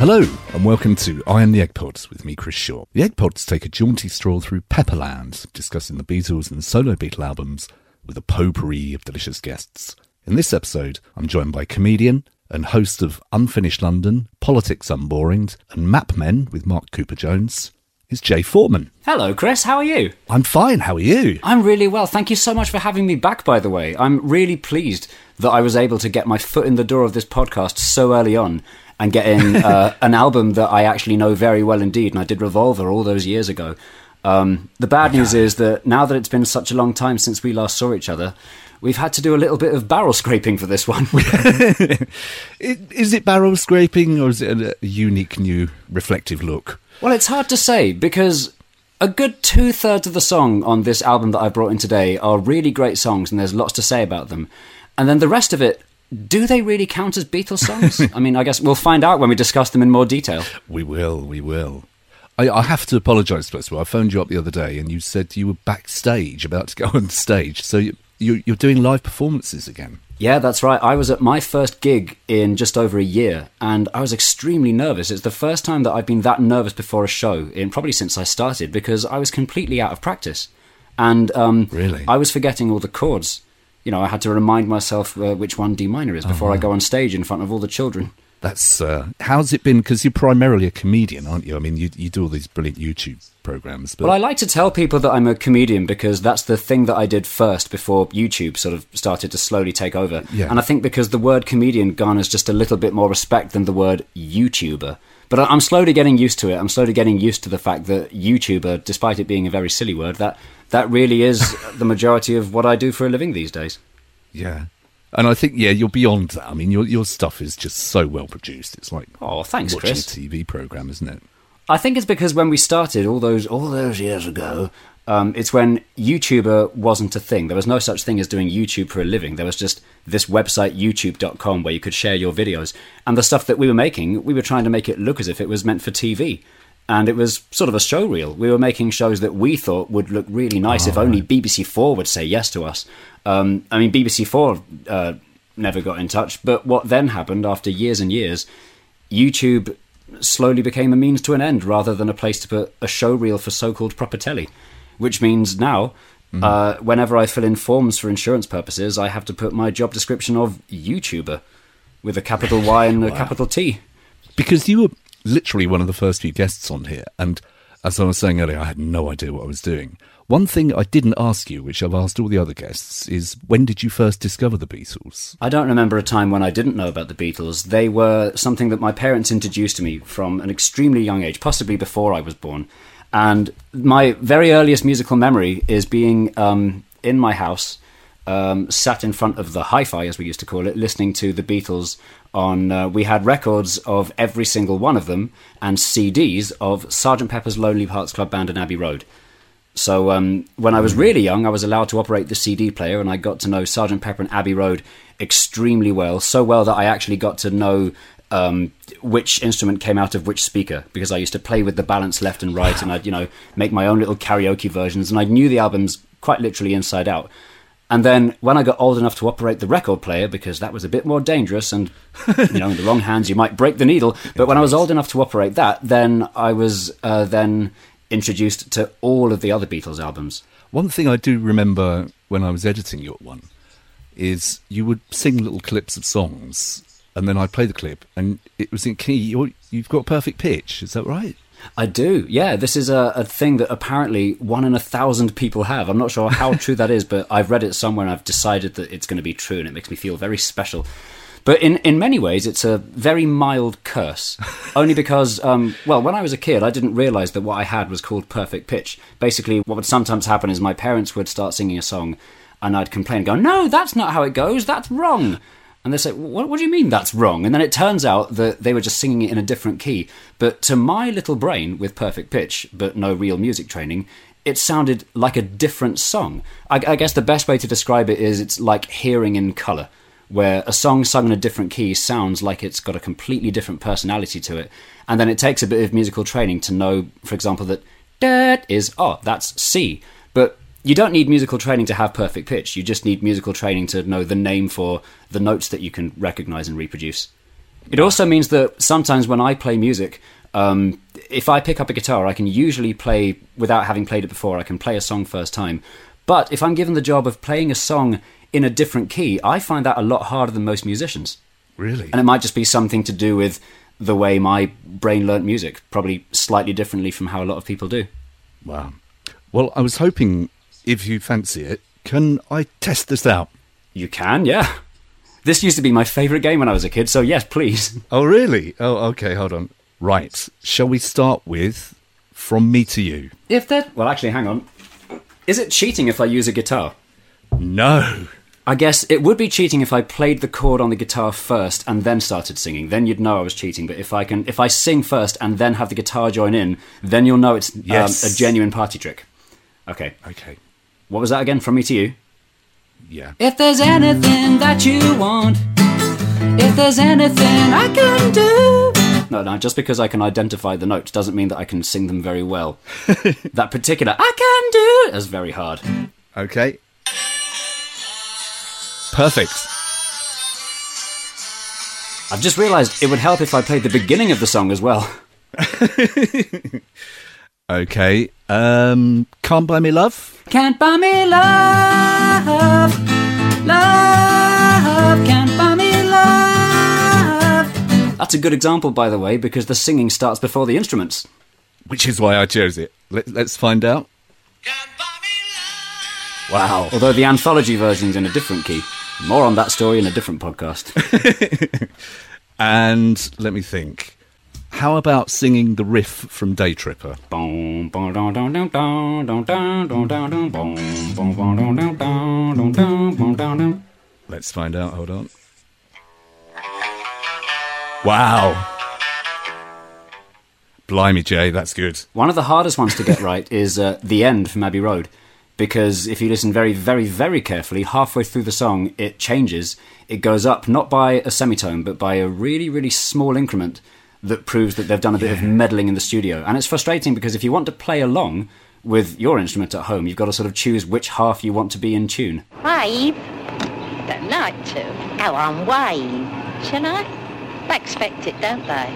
Hello, and welcome to I Am the Egg Pods with me, Chris Shaw. The Egg Pods take a jaunty stroll through Pepperland, discussing the Beatles and solo Beatle albums with a potpourri of delicious guests. In this episode, I'm joined by comedian and host of Unfinished London, Politics Unboringed, and Map Men with Mark Cooper-Jones, is Jay Foreman. Hello, Chris. How are you? I'm fine. How are you? I'm really well. Thank you so much for having me back, by the way. I'm really pleased that I was able to get my foot in the door of this podcast so early on and get in an album that I actually know very well indeed, and I did Revolver all those years ago. The bad news is that now that it's been such a long time since we last saw each other, we've had to do a little bit of barrel scraping for this one. Is it barrel scraping, or is it a unique new reflective look? Well, it's hard to say, because a good 2/3 of the song on this album that I brought in today are really great songs, and there's lots to say about them. And then the rest of it, do they really count as Beatles songs? I mean, I guess we'll find out when we discuss them in more detail. We will. I have to apologise first of all. I phoned you up the other day and you said you were backstage, about to go on stage. So you're doing live performances again? Yeah, that's right. I was at my first gig in just over a year, and I was extremely nervous. It's the first time that I've been that nervous before a show, probably since I started, because I was completely out of practice. And really? I was forgetting all the chords. You know, I had to remind myself which one D minor is before I go on stage in front of all the children. That's how's it been? Because you're primarily a comedian, aren't you? I mean, you do all these brilliant YouTube programs. But... Well, I like to tell people that I'm a comedian because that's the thing that I did first before YouTube sort of started to slowly take over. Yeah. And I think because the word comedian garners just a little bit more respect than the word YouTuber. But I'm slowly getting used to it. I'm slowly getting used to the fact that YouTuber, despite it being a very silly word, that really is the majority of what I do for a living these days. Yeah. And I think, you're beyond that. I mean, your stuff is just so well produced. It's like thanks, watching Chris. a TV program, isn't it? I think it's because when we started all those years ago, it's when YouTuber wasn't a thing. There was no such thing as doing YouTube for a living. There was just this website, youtube.com, where you could share your videos. And the stuff that we were making, we were trying to make it look as if it was meant for TV. And it was sort of a show reel. We were making shows that we thought would look really nice if only BBC 4 would say yes to us. I mean, BBC 4 never got in touch, but what then happened after years and years, YouTube slowly became a means to an end rather than a place to put a show reel for so-called proper telly, which means now, whenever I fill in forms for insurance purposes, I have to put my job description of YouTuber with a capital Y and a capital T. Because you were literally one of the first few guests on here, and as I was saying earlier, I had no idea what I was doing. One thing I didn't ask you, which I've asked all the other guests, is when did you first discover the Beatles? I don't remember a time when I didn't know about the Beatles. They were something that my parents introduced to me from an extremely young age, possibly before I was born. And my very earliest musical memory is being in my house, sat in front of the hi-fi, as we used to call it, listening to the Beatles on... we had records of every single one of them and CDs of Sgt. Pepper's Lonely Hearts Club Band and Abbey Road. So when I was really young, I was allowed to operate the CD player, and I got to know Sgt. Pepper and Abbey Road extremely well, so well that I actually got to know which instrument came out of which speaker, because I used to play with the balance left and right, and I'd make my own little karaoke versions, and I knew the albums quite literally inside out. And then when I got old enough to operate the record player, because that was a bit more dangerous, and in the wrong hands you might break the needle, but when I was old enough to operate that, then I was then introduced to all of the other Beatles albums. One thing I do remember when I was editing your one is you would sing little clips of songs, and then I'd play the clip, and it was in key. You've got perfect pitch, is that right? I do, yeah. This is a thing that apparently 1 in 1,000 people have. I'm not sure how true that is, but I've read it somewhere and I've decided that it's going to be true, and it makes me feel very special. But in many ways, it's a very mild curse. Only because, when I was a kid, I didn't realise that what I had was called perfect pitch. Basically, what would sometimes happen is my parents would start singing a song, and I'd complain and go, "No, that's not how it goes, that's wrong." And they'd say, what do you mean that's wrong? And then it turns out that they were just singing it in a different key. But to my little brain, with perfect pitch, but no real music training, it sounded like a different song. I guess the best way to describe it is it's like hearing in colour, where a song sung in a different key sounds like it's got a completely different personality to it. And then it takes a bit of musical training to know, for example, that that is, that's C. But you don't need musical training to have perfect pitch. You just need musical training to know the name for the notes that you can recognise and reproduce. It also means that sometimes when I play music, if I pick up a guitar, I can usually play, without having played it before, I can play a song first time. But if I'm given the job of playing a song in a different key, I find that a lot harder than most musicians. Really? And it might just be something to do with the way my brain learnt music, probably slightly differently from how a lot of people do. Wow. Well, I was hoping, if you fancy it, can I test this out? You can, yeah. This used to be my favourite game when I was a kid, so yes, please. Oh, really? Oh, okay, hold on. Right, shall we start with From Me to You? Well, actually, hang on. Is it cheating if I use a guitar? No. I guess it would be cheating if I played the chord on the guitar first and then started singing. Then you'd know I was cheating. But if I sing first and then have the guitar join in, then you'll know it's a genuine party trick. Okay. Okay. What was that again? From Me to You? Yeah. If there's anything that you want, if there's anything I can do. No, just because I can identify the notes doesn't mean that I can sing them very well. That particular I can do is very hard. Okay. Perfect. I've just realised it would help if I played the beginning of the song as well. Okay. Can't Buy Me Love? Can't buy me love, love, can't buy me love. That's a good example, by the way, because the singing starts before the instruments. Which is why I chose it. Let's find out. Wow. Although the anthology version's in a different key. More on that story in a different podcast. And let me think. How about singing the riff from Day Tripper? Let's find out. Hold on. Wow. Blimey, Jay, that's good. One of the hardest ones to get right is The End from Abbey Road. Because if you listen very, very, very carefully, halfway through the song, it changes. It goes up, not by a semitone, but by a really, really small increment that proves that they've done a bit of meddling in the studio. And it's frustrating because if you want to play along with your instrument at home, you've got to sort of choose which half you want to be in tune. Wave? Don't like to. Go on, wave. Shall I? They expect it, don't they?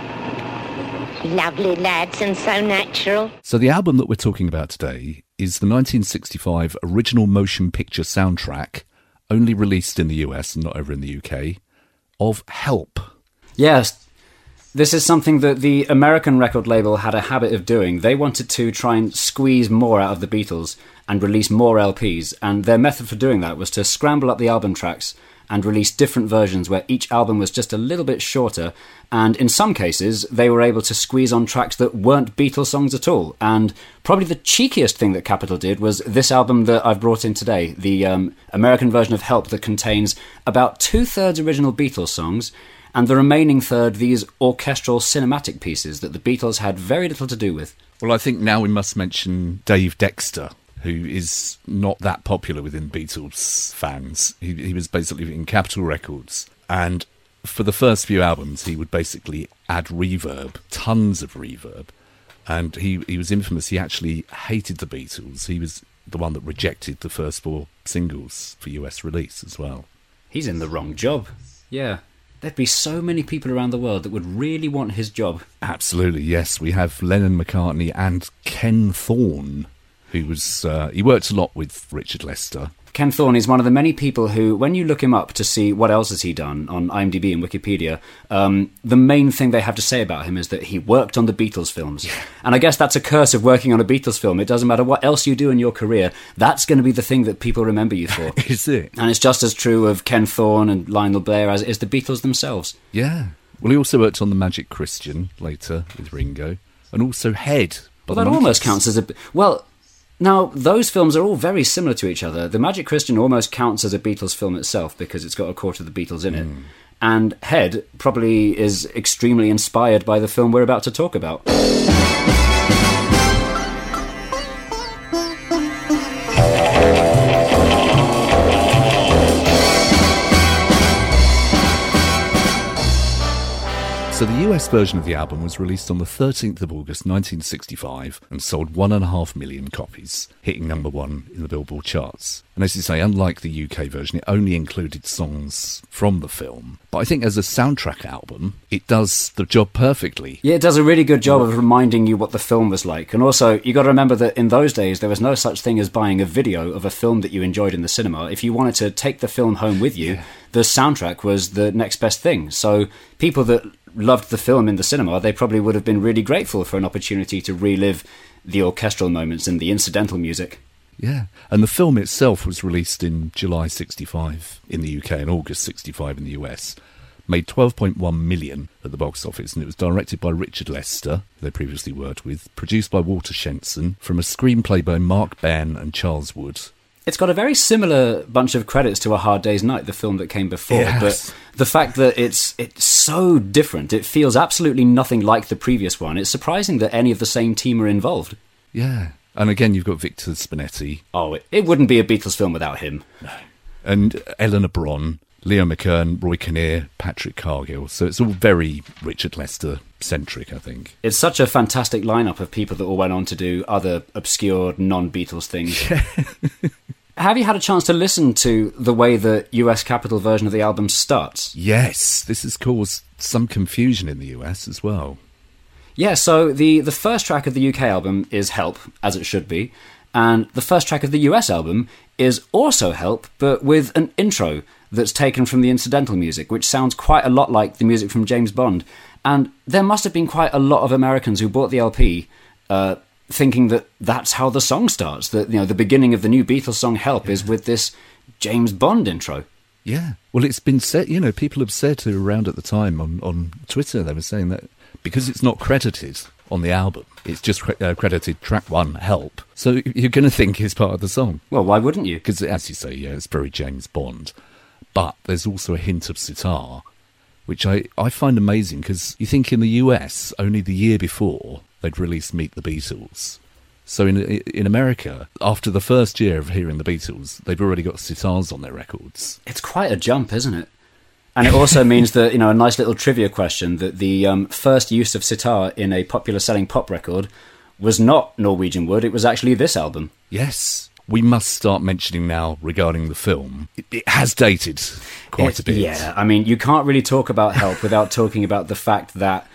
Lovely lads and so natural. So the album that we're talking about today is the 1965 original motion picture soundtrack, only released in the US and not over in the UK, of Help. Yes. This is something that the American record label had a habit of doing. They wanted to try and squeeze more out of the Beatles and release more LPs, and their method for doing that was to scramble up the album tracks and release different versions where each album was just a little bit shorter, and in some cases they were able to squeeze on tracks that weren't Beatles songs at all. And probably the cheekiest thing that Capitol did was this album that I've brought in today, the American version of Help, that contains about 2/3 original Beatles songs, and the remaining third these orchestral cinematic pieces that the Beatles had very little to do with. Well, I think now we must mention Dave Dexter, who is not that popular within Beatles fans. He was basically in Capitol Records, and for the first few albums he would basically add reverb, tons of reverb, and he was infamous. He actually hated the Beatles. He was the one that rejected the first 4 singles for US release as well. He's in the wrong job. Yeah. There'd be so many people around the world that would really want his job. Absolutely, yes. We have Lennon, McCartney and Ken Thorne, who was he worked a lot with Richard Lester. Ken Thorne is one of the many people who, when you look him up to see what else has he done on IMDb and Wikipedia, the main thing they have to say about him is that he worked on the Beatles films. And I guess that's a curse of working on a Beatles film. It doesn't matter what else you do in your career, that's going to be the thing that people remember you for. Is it? And it's just as true of Ken Thorne and Lionel Blair as it is the Beatles themselves. Yeah. Well, he also worked on The Magic Christian later with Ringo, and also Head. Well, that almost counts as a... Well... Now, those films are all very similar to each other. The Magic Christian almost counts as a Beatles film itself because it's got a quarter of the Beatles in it. And Head probably is extremely inspired by the film we're about to talk about. So the US version of the album was released on the 13th of August 1965 and sold 1.5 million copies, hitting number 1 in the Billboard charts. And as you say, unlike the UK version, it only included songs from the film. But I think as a soundtrack album, it does the job perfectly. Yeah, it does a really good job of reminding you what the film was like. And also, you got to remember that in those days, there was no such thing as buying a video of a film that you enjoyed in the cinema. If you wanted to take the film home with you, the soundtrack was the next best thing. So people that loved the film in the cinema, they probably would have been really grateful for an opportunity to relive the orchestral moments and the incidental music. Yeah, and the film itself was released in July 65 in the UK and August 65 in the US. Made 12.1 million at the box office, and it was directed by Richard Lester, who they previously worked with, produced by Walter Shenson, from a screenplay by Mark Bairn and Charles Wood. It's got a very similar bunch of credits to A Hard Day's Night, the film that came before, but the fact that it's so different, it feels absolutely nothing like the previous one. It's surprising that any of the same team are involved. Yeah, and again you've got Victor Spinetti. Oh, it wouldn't be a Beatles film without him. No. And Eleanor Bron, Leo McKern, Roy Kinnear, Patrick Cargill. So it's all very Richard Lester-centric, I think. It's such a fantastic lineup of people that all went on to do other obscure non-Beatles things. Have you had a chance to listen to the way the US Capitol version of the album starts? Yes, this has caused some confusion in the US as well. Yeah, so the first track of the UK album is Help, as it should be, and the first track of the US album is also Help, but with an intro that's taken from the incidental music, which sounds quite a lot like the music from James Bond. And there must have been quite a lot of Americans who bought the LP thinking that that's how the song starts, that, you know, the beginning of the new Beatles song Help is with this James Bond intro. Yeah, well, it's been said, you know, people have said around at the time on Twitter, they were saying that because it's not credited on the album, it's just credited track 1, Help. So you're going to think it's part of the song. Well, why wouldn't you? Because, as you say, yeah, it's very James Bond. But there's also a hint of sitar, which I find amazing, because you think in the US, only the year before, they'd released Meet the Beatles. So in America, after the first year of hearing the Beatles, they've already got sitars on their records. It's quite a jump, isn't it? And it also means that, you know, a nice little trivia question, that the first use of sitar in a popular selling pop record was not Norwegian Wood, it was actually this album. Yes. We must start mentioning now regarding the film. It has dated quite a bit. Yeah, I mean, you can't really talk about Help without talking about the fact that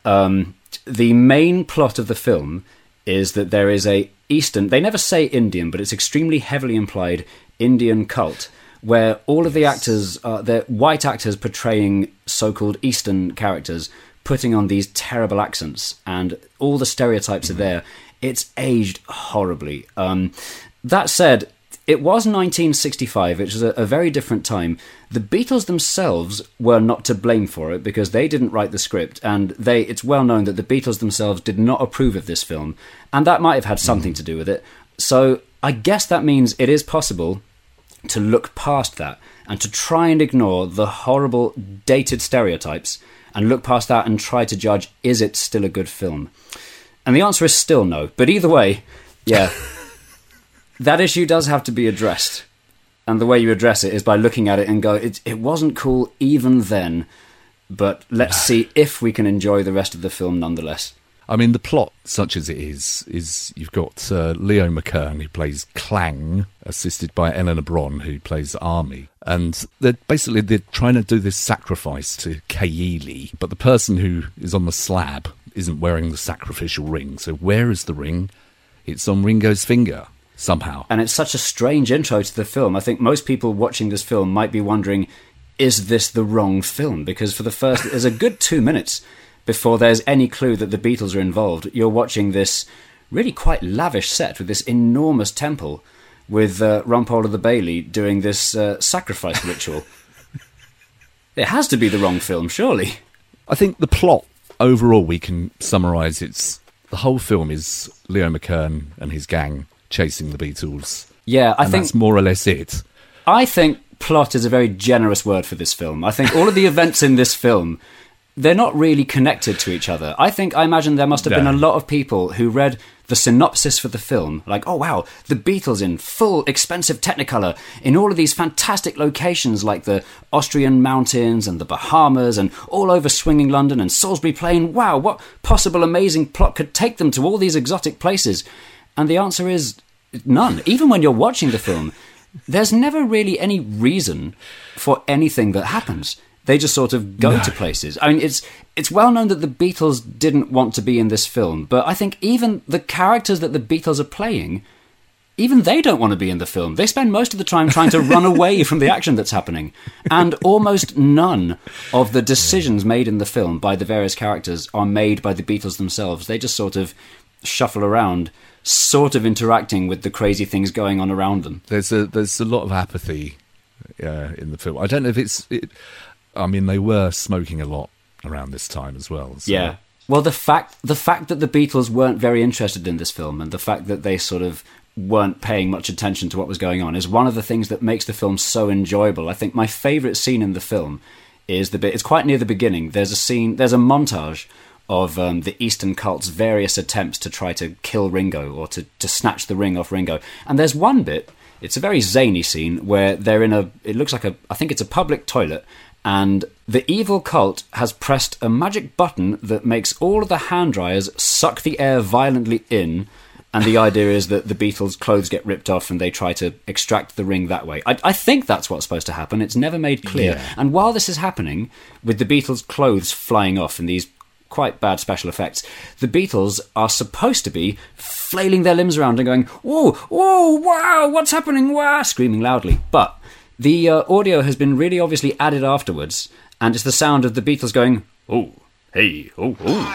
the main plot of the film is that there is a Eastern, they never say Indian, but it's extremely heavily implied, Indian cult, where all of the actors, they're white actors portraying so-called Eastern characters, putting on these terrible accents, and all the stereotypes are there. It's aged horribly. That said, it was 1965, which was a very different time. The Beatles themselves were not to blame for it, because they didn't write the script, and it's well known that the Beatles themselves did not approve of this film, and that might have had something to do with it. So I guess that means it is possible to look past that, and to try and ignore the horrible, dated stereotypes, and look past that and try to judge, is it still a good film? And the answer is still no. But either way, yeah, that issue does have to be addressed. And the way you address it is by looking at it and go, it wasn't cool even then, but let's see if we can enjoy the rest of the film nonetheless. I mean, the plot, such as it is you've got Leo McKern, who plays Clang, assisted by Eleanor Bron, who plays Army. And they're trying to do this sacrifice to Keili, but the person who is on the slab isn't wearing the sacrificial ring. So where is the ring? It's on Ringo's finger, somehow. And it's such a strange intro to the film. I think most people watching this film might be wondering, is this the wrong film? Because for the first, there's a good 2 minutes before there's any clue that the Beatles are involved. You're watching this really quite lavish set with this enormous temple with Rumpole the Bailey doing this sacrifice ritual. It has to be the wrong film, surely. I think the plot, overall, we can summarise, the whole film is Leo McKern and his gang chasing the Beatles. Yeah, I think that's more or less it. I think plot is a very generous word for this film. I think all of the events in this film, they're not really connected to each other. I imagine there must have been a lot of people who read the synopsis for the film, like, oh wow, the Beatles in full expensive Technicolor in all of these fantastic locations like the Austrian mountains and the Bahamas and all over swinging London and Salisbury Plain. Wow, what possible amazing plot could take them to all these exotic places? And the answer is none. Even when you're watching the film, there's never really any reason for anything that happens. They just sort of go to places. I mean, it's well known that the Beatles didn't want to be in this film, but I think even the characters that the Beatles are playing, even they don't want to be in the film. They spend most of the time trying to run away from the action that's happening. And almost none of the decisions made in the film by the various characters are made by the Beatles themselves. They just sort of shuffle around, sort of interacting with the crazy things going on around them. There's a lot of apathy in the film. I don't know if I mean, they were smoking a lot around this time as well. So. Yeah. Well, the fact that the Beatles weren't very interested in this film, and the fact that they sort of weren't paying much attention to what was going on, is one of the things that makes the film so enjoyable. I think my favourite scene in the film is it's quite near the beginning. There's a montage of the Eastern Cult's various attempts to try to kill Ringo, or to snatch the ring off Ringo. And there's one bit, it's a very zany scene, where they're it looks like I think it's a public toilet, and the evil cult has pressed a magic button that makes all of the hand dryers suck the air violently in, and the idea is that the Beatles' clothes get ripped off and they try to extract the ring that way. I think that's what's supposed to happen. It's never made clear. Yeah. And while this is happening, with the Beatles' clothes flying off and these quite bad special effects, the Beatles are supposed to be flailing their limbs around and going, whoa, whoa, wow, what's happening, wow, screaming loudly. But the audio has been really obviously added afterwards, and it's the sound of the Beatles going, oh, hey, oh, oh.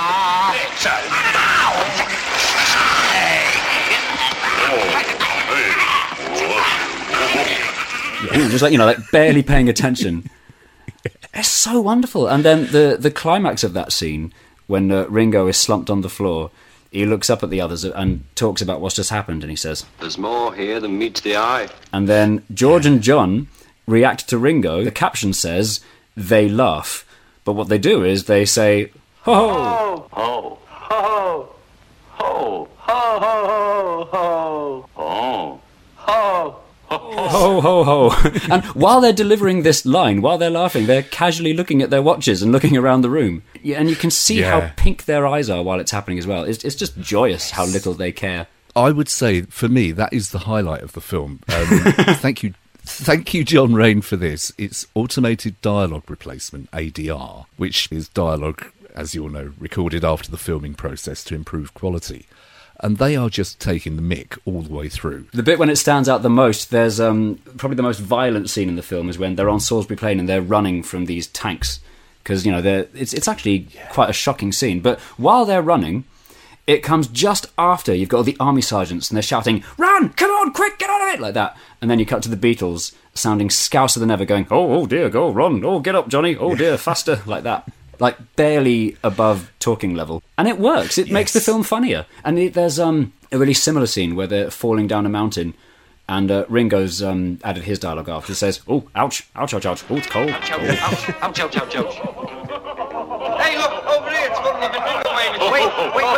Just like barely paying attention. It's so wonderful. And then the climax of that scene, when Ringo is slumped on the floor, he looks up at the others and talks about what's just happened, and he says, "There's more here than meets the eye." And then George and John react to Ringo. The caption says, they laugh. But what they do is they say, ho, ho, ho, ho, ho, ho, ho, ho, ho, ho, ho, ho. And while they're delivering this line, while they're laughing, they're casually looking at their watches and looking around the room. And you can see how pink their eyes are while it's happening as well. It's just joyous how little they care. I would say, for me, that is the highlight of the film. Thank you, John Rain, for this. It's automated dialogue replacement, ADR, which is dialogue, as you all know, recorded after the filming process to improve quality. And they are just taking the mick all the way through. The bit when it stands out the most, there's probably the most violent scene in the film, is when they're on Salisbury Plain and they're running from these tanks. Because, it's actually quite a shocking scene. But while they're running, it comes just after you've got all the army sergeants and they're shouting, "Run! Come on, quick, get out of it!" like that. And then you cut to the Beatles sounding scouser than ever, going, "Oh dear, go, run! Oh, get up, Johnny! Oh dear, faster!" like that. Like barely above talking level. And it works. It makes the film funnier. And there's a really similar scene where they're falling down a mountain, and Ringo's added his dialogue after. It says, "Oh, ouch, ouch, ouch, ouch. Oh, it's cold. Ouch, ouch, ouch, ouch, ouch, ouch, ouch. Hey, look, over there, it's going to be wait.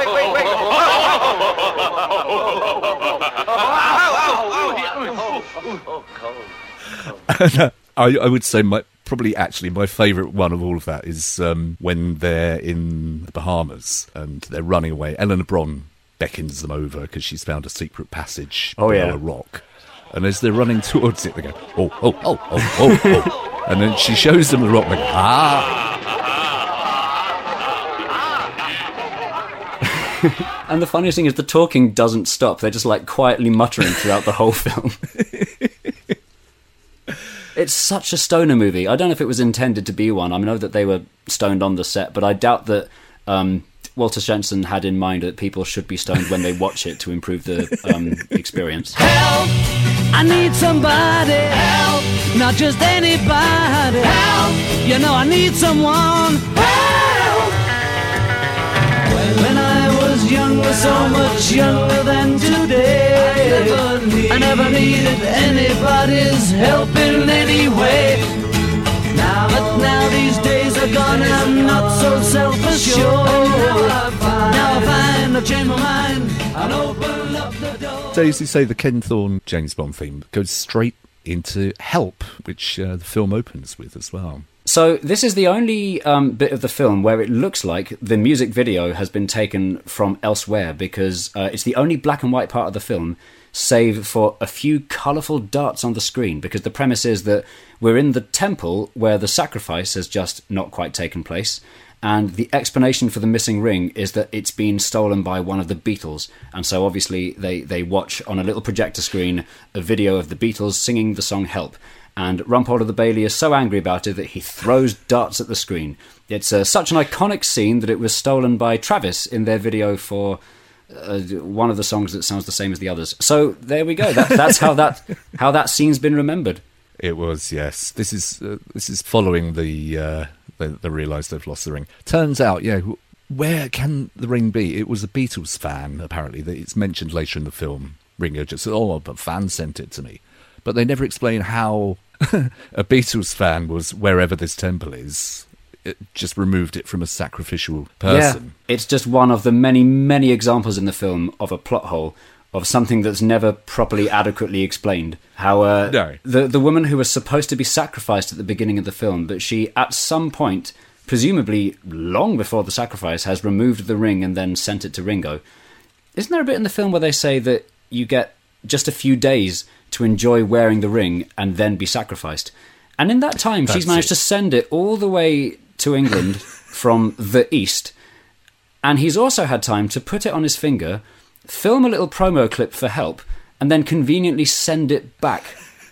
Oh, cold. I would say probably actually my favourite one of all of that is when they're in the Bahamas and they're running away. Eleanor Bron beckons them over because she's found a secret passage below a rock. And as they're running towards it, they go, oh. And then she shows them the rock, and they go, ah. And the funniest thing is the talking doesn't stop. They're just like quietly muttering throughout the whole film. It's such a stoner movie. I don't know if it was intended to be one. I know that they were stoned on the set, but I doubt that Walter Shenson had in mind that people should be stoned when they watch it to improve the experience. Help! I need somebody. Help! Not just anybody. Help! You know I need someone. Help! When I was younger, so much younger than today, I never needed anybody's help in any way. But now these days are gone and I'm not so self-assured. Now I find I've changed my mind. and open up the door. So as you say, the Ken Thorne James Bond theme goes straight into Help, which the film opens with as well. So this is the only bit of the film where it looks like the music video has been taken from elsewhere, because it's the only black and white part of the film, save for a few colourful darts on the screen, because the premise is that we're in the temple where the sacrifice has just not quite taken place, and the explanation for the missing ring is that it's been stolen by one of the Beatles. And so obviously they watch on a little projector screen a video of the Beatles singing the song Help. And Rumpole of the Bailey is so angry about it that he throws darts at the screen. It's such an iconic scene that it was stolen by Travis in their video for one of the songs that sounds the same as the others. So there we go. That's how that scene's been remembered. It was, yes. This is following the realise they've lost the ring. Turns out, where can the ring be? It was a Beatles fan, apparently. It's mentioned later in the film. Ringo just said, a fan sent it to me. But they never explain how a Beatles fan was wherever this temple is. It just removed it from a sacrificial person. Yeah, it's just one of the many, many examples in the film of a plot hole, of something that's never properly adequately explained. How the woman who was supposed to be sacrificed at the beginning of the film, but she, at some point, presumably long before the sacrifice, has removed the ring and then sent it to Ringo. Isn't there a bit in the film where they say that you get just a few days to enjoy wearing the ring and then be sacrificed? And in that time, she's managed to send it all the way to England from the East. And he's also had time to put it on his finger, film a little promo clip for Help, and then conveniently send it back.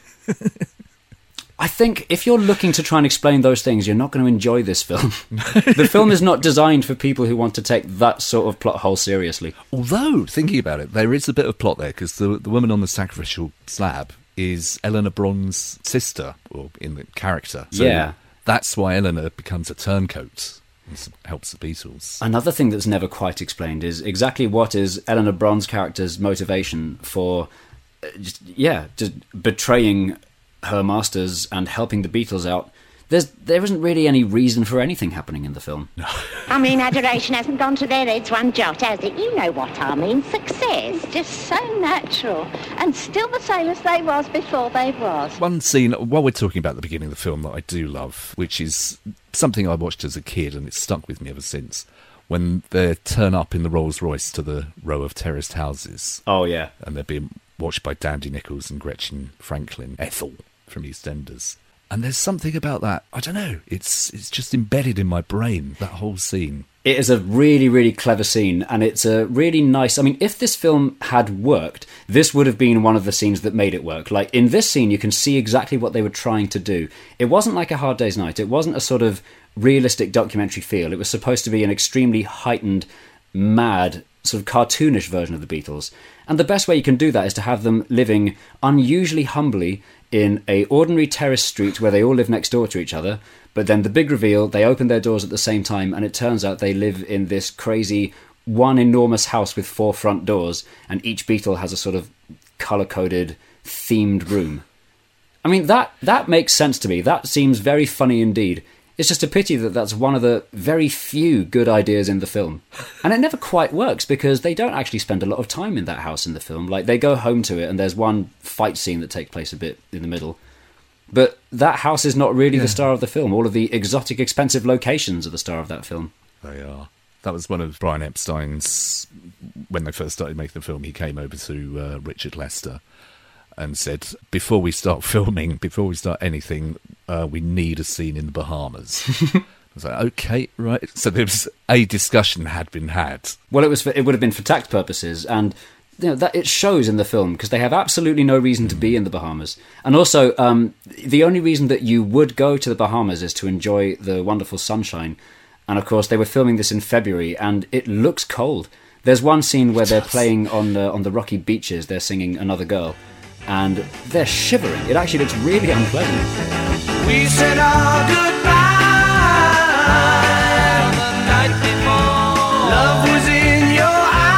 I think if you're looking to try and explain those things, you're not going to enjoy this film. The film is not designed for people who want to take that sort of plot hole seriously. Although, thinking about it, there is a bit of plot there, because the woman on the sacrificial slab is Eleanor Bron's sister, or in the character. So that's why Eleanor becomes a turncoat and helps the Beatles. Another thing that's never quite explained is exactly what is Eleanor Bron's character's motivation for just betraying her masters and helping the Beatles out. There isn't really any reason for anything happening in the film. No. I mean, adoration hasn't gone to their heads one jot, has it? You know what I mean. Success, just so natural. And still the same as they was before they was. One scene, while we're talking about the beginning of the film, that I do love, which is something I watched as a kid and it's stuck with me ever since, when they turn up in the Rolls Royce to the row of terraced houses. Oh, yeah. And they're being watched by Dandy Nichols and Gretchen Franklin, Ethel from EastEnders. And there's something about that, I don't know, it's just embedded in my brain, that whole scene. It is a really, really clever scene, and it's a really nice... I mean, if this film had worked, this would have been one of the scenes that made it work. Like, in this scene, you can see exactly what they were trying to do. It wasn't like A Hard Day's Night. It wasn't a sort of realistic documentary feel. It was supposed to be an extremely heightened, mad, sort of cartoonish version of the Beatles. And the best way you can do that is to have them living unusually humbly in a ordinary terrace street where they all live next door to each other, but then the big reveal, they open their doors at the same time, and it turns out they live in this crazy one enormous house with 4 front doors, and each Beatle has a sort of colour-coded, themed room. I mean, that makes sense to me. That seems very funny indeed. It's just a pity that that's one of the very few good ideas in the film. And it never quite works, because they don't actually spend a lot of time in that house in the film. Like, they go home to it, and there's one fight scene that takes place a bit in the middle. But that house is not really the star of the film. All of the exotic, expensive locations are the star of that film. They are. That was one of Brian Epstein's... When they first started making the film, he came over to Richard Lester and said, before we start filming, before we start anything, we need a scene in the Bahamas. I was like, okay, right. So there was a discussion had been had. Well, it would have been for tax purposes, and that it shows in the film, because they have absolutely no reason to be in the Bahamas. And also, the only reason that you would go to the Bahamas is to enjoy the wonderful sunshine. And of course, they were filming this in February, and it looks cold. There's one scene where they're playing on the rocky beaches. They're singing Another Girl, and they're shivering. It actually looks really unpleasant. We said our goodbye the night before. Love was in your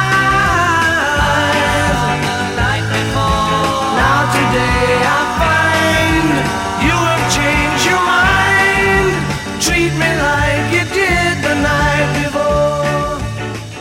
eyes the night before. Now today I find you have changed your mind. Treat me like you did the night before.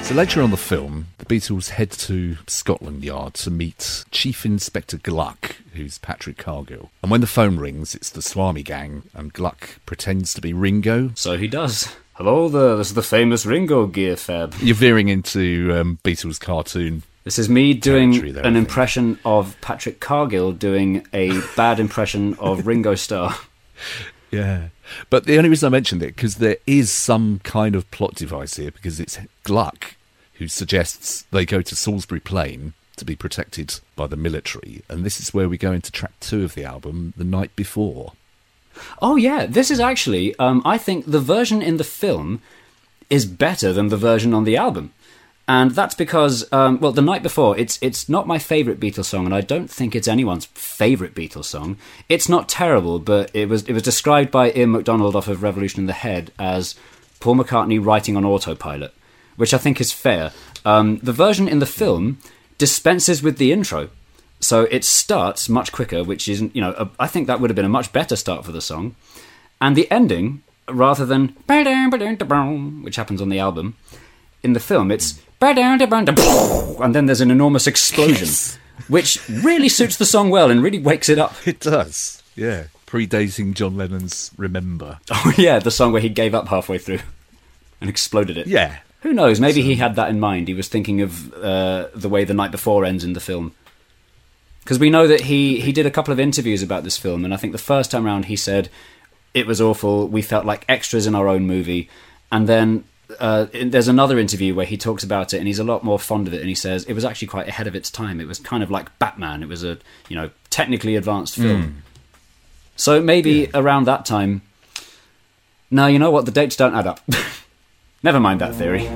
So later on in the film, the Beatles head to Scotland Yard to meet Chief Inspector Gluck, who's Patrick Cargill. And when the phone rings, it's the Swami gang, and Gluck pretends to be Ringo. So he does. Hello there, this is the famous Ringo gear fab. You're veering into Beatles cartoon. This is me doing there, an impression of Patrick Cargill doing a bad impression of Ringo Starr. Yeah. But the only reason I mentioned it, because there is some kind of plot device here, because it's Gluck who suggests they go to Salisbury Plain to be protected by the military, and this is where we go into track 2 of the album, The Night Before. Oh yeah, this is actually, I think the version in the film is better than the version on the album. And that's because, well, The Night Before, it's not my favourite Beatles song, and I don't think it's anyone's favourite Beatles song. It's not terrible, but it was described by Ian MacDonald off of Revolution in the Head as Paul McCartney writing on autopilot, which I think is fair. The version in the film dispenses with the intro, so it starts much quicker, which isn't, I think that would have been a much better start for the song. And the ending, rather than which happens on the album, in the film it's and then there's an enormous explosion, yes, which really suits the song well and really wakes it up. It does, yeah. Predating John Lennon's Remember. Oh yeah, the song where he gave up halfway through and exploded it. Yeah. Who knows, maybe he had that in mind. He was thinking of the way The Night Before ends in the film. Because we know that he did a couple of interviews about this film, and I think the first time around he said, it was awful, we felt like extras in our own movie. And then there's another interview where he talks about it, and he's a lot more fond of it, and he says it was actually quite ahead of its time. It was kind of like Batman. It was a technically advanced film. So maybe around that time... No, you know what? The dates don't add up. Never mind that theory.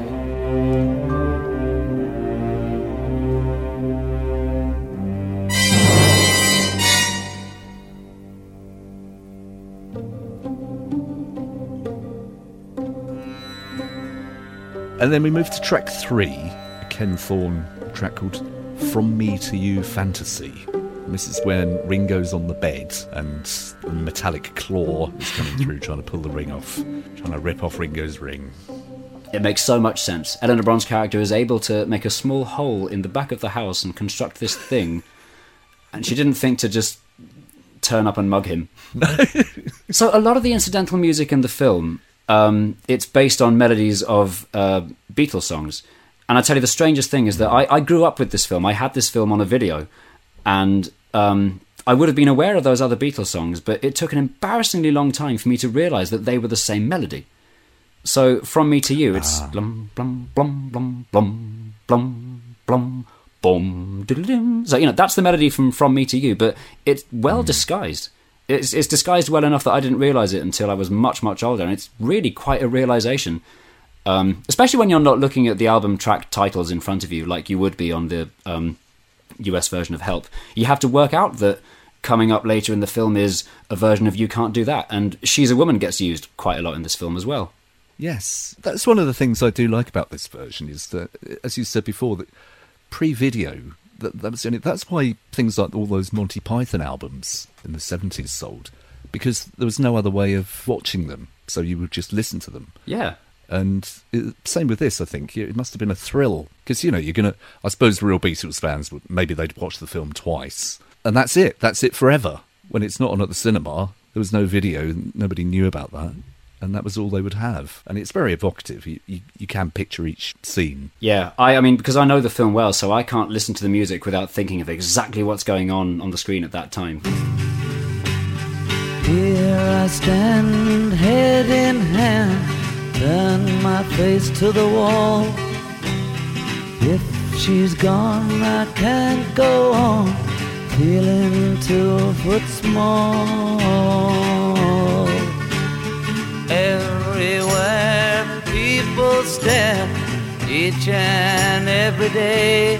And then we move to track 3, a Ken Thorne track called From Me to You Fantasy. And this is when Ringo's on the bed and the metallic claw is coming through trying to pull the ring off, trying to rip off Ringo's ring. It makes so much sense. Eleanor Bron's character is able to make a small hole in the back of the house and construct this thing, and she didn't think to just turn up and mug him. So a lot of the incidental music in the film, it's based on melodies of Beatles songs. And I tell you, the strangest thing is that I grew up with this film. I had this film on a video, and I would have been aware of those other Beatles songs, but it took an embarrassingly long time for me to realise that they were the same melody. So, From Me to You, it's blum, blum, blum, blum, blum, blum, blum, boom, diddle-dim. So, that's the melody from Me to You, but it's well disguised. It's disguised well enough that I didn't realise it until I was much, much older, and it's really quite a realisation. Especially when you're not looking at the album track titles in front of you, like you would be on the US version of Help. You have to work out that coming up later in the film is a version of You Can't Do That, and She's a Woman gets used quite a lot in this film as well. Yes, that's one of the things I do like about this version, is that, as you said before, that pre-video, that's why things like all those Monty Python albums in the 70s sold, because there was no other way of watching them, so you would just listen to them. Yeah. And same with this, I think. It must have been a thrill, because, you're going to... I suppose real Beatles fans, maybe they'd watch the film twice, and that's it forever. When it's not on at the cinema, there was no video, nobody knew about that. And that was all they would have. And it's very evocative. You can picture each scene. Yeah, I mean, because I know the film well, so I can't listen to the music without thinking of exactly what's going on the screen at that time. Here I stand, head in hand, turn my face to the wall. If she's gone, I can't go on, feeling 2 foot small. Everywhere people stare, each and every day,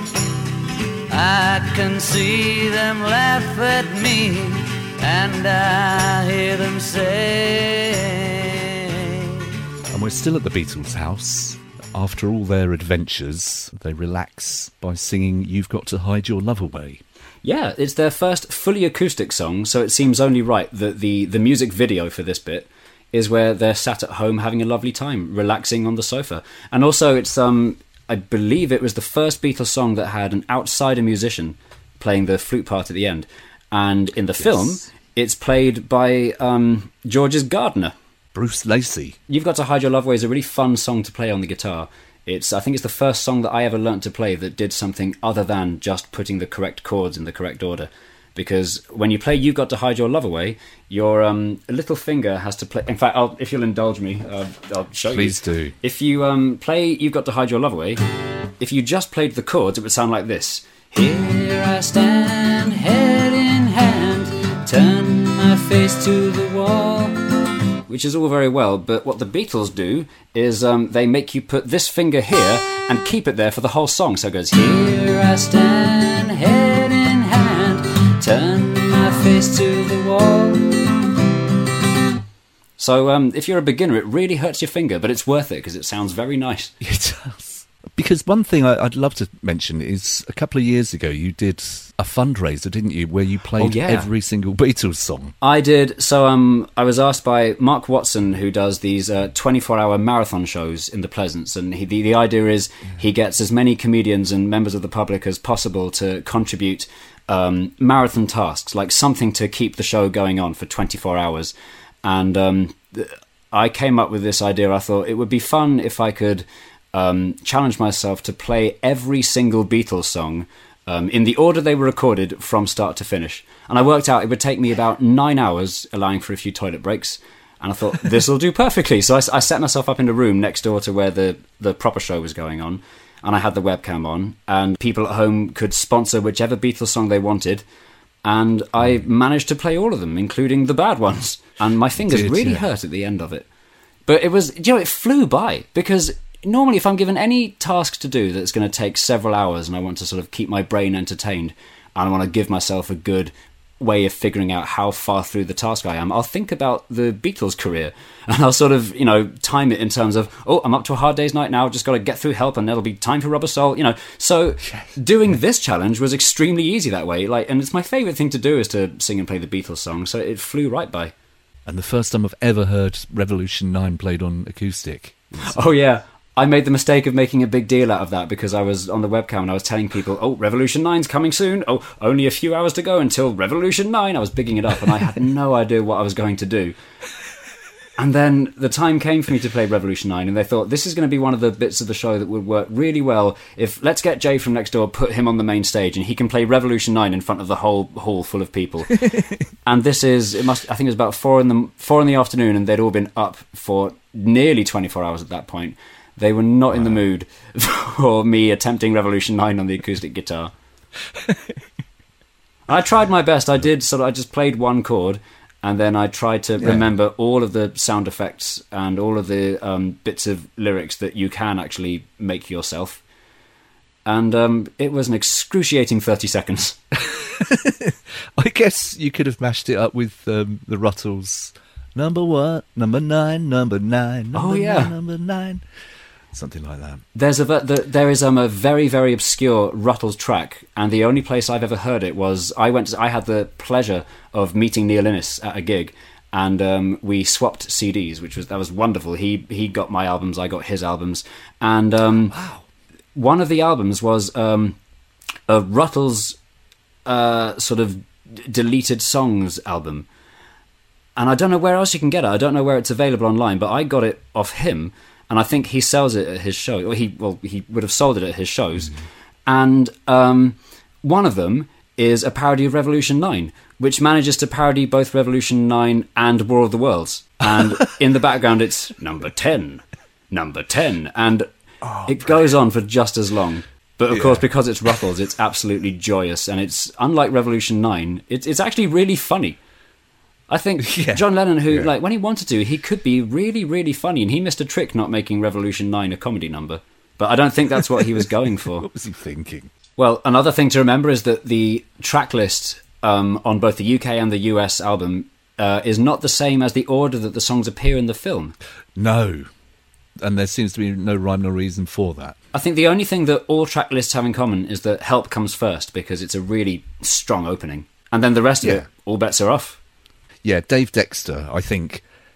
I can see them laugh at me, and I hear them say... And we're still at the Beatles' house. After all their adventures, they relax by singing You've Got to Hide Your Love Away. Yeah, it's their first fully acoustic song, so it seems only right that the music video for this bit is where they're sat at home having a lovely time, relaxing on the sofa. And also, it's I believe it was the first Beatles song that had an outsider musician playing the flute part at the end. And in the film, it's played by George's gardener, Bruce Lacey. You've Got to Hide Your Love Away is a really fun song to play on the guitar. I think it's the first song that I ever learnt to play that did something other than just putting the correct chords in the correct order. Because when you play You've Got to Hide Your Love Away, your little finger has to play... In fact, if you'll indulge me, I'll show you. Please do. If you play You've Got to Hide Your Love Away, if you just played the chords, it would sound like this. Here I stand, head in hand, turn my face to the wall. Which is all very well, but what the Beatles do is they make you put this finger here and keep it there for the whole song. So it goes, here I stand, head in hand, turn my face to the wall. So if you're a beginner, it really hurts your finger, but it's worth it because it sounds very nice. It does. Because one thing I'd love to mention is a couple of years ago you did a fundraiser, didn't you, where you played every single Beatles song? I did. So I was asked by Mark Watson, who does these 24-hour marathon shows in the Pleasance, and the idea is he gets as many comedians and members of the public as possible to contribute marathon tasks, like something to keep the show going on for 24 hours. And I came up with this idea. I thought it would be fun if I could... challenge myself to play every single Beatles song in the order they were recorded from start to finish. And I worked out it would take me about 9 hours, allowing for a few toilet breaks. And I thought, this will do perfectly. So I set myself up in a room next door to where the proper show was going on. And I had the webcam on. And people at home could sponsor whichever Beatles song they wanted. And I managed to play all of them, including the bad ones. And my fingers really hurt at the end of it. But it flew by, because... Normally, if I'm given any task to do that's going to take several hours and I want to sort of keep my brain entertained and I want to give myself a good way of figuring out how far through the task I am, I'll think about the Beatles' career and I'll sort of, time it in terms of, I'm up to a hard day's night now, I've just got to get through Help and there'll be time for Rubber Soul, So doing this challenge was extremely easy that way. And it's my favourite thing to do is to sing and play the Beatles song, so it flew right by. And the first time I've ever heard Revolution 9 played on acoustic. Oh, yeah. I made the mistake of making a big deal out of that because I was on the webcam and I was telling people, Revolution 9's coming soon. Only a few hours to go until Revolution 9. I was bigging it up and I had no idea what I was going to do. And then the time came for me to play Revolution 9 and they thought, this is going to be one of the bits of the show that would work really well if, let's get Jay from next door, put him on the main stage and he can play Revolution 9 in front of the whole hall full of people. And I think it was about 4 in the afternoon and they'd all been up for nearly 24 hours at that point. They were not in the mood for me attempting Revolution 9 on the acoustic guitar. I tried my best. I just played one chord, and then I tried to remember all of the sound effects and all of the bits of lyrics that you can actually make yourself. And it was an excruciating 30 seconds. I guess you could have mashed it up with the Ruttles. Number 1, number 9, number 9, number 9. Something like that. There is a very, very obscure Ruttles track, and the only place I've ever heard it was I had the pleasure of meeting Neil Innes at a gig, and we swapped CDs, that was wonderful. He got my albums, I got his albums, and one of the albums was a Ruttles sort of deleted songs album, and I don't know where else you can get it. I don't know where it's available online, but I got it off him. And I think he sells it at his show. He would have sold it at his shows. And one of them is a parody of Revolution 9, which manages to parody both Revolution 9 and War of the Worlds. And in the background, it's number 10, number 10. And it goes on for just as long. But of course, because it's Ruttles, it's absolutely joyous. And it's unlike Revolution 9. It's actually really funny. I think John Lennon, when he wanted to, he could be really, really funny, and he missed a trick not making Revolution 9 a comedy number. But I don't think that's what he was going for. What was he thinking? Well, another thing to remember is that the track list on both the UK and the US album is not the same as the order that the songs appear in the film. No. And there seems to be no rhyme nor reason for that. I think the only thing that all track lists have in common is that Help comes first, because it's a really strong opening. And then the rest of it, all bets are off. Yeah, Dave Dexter, I think,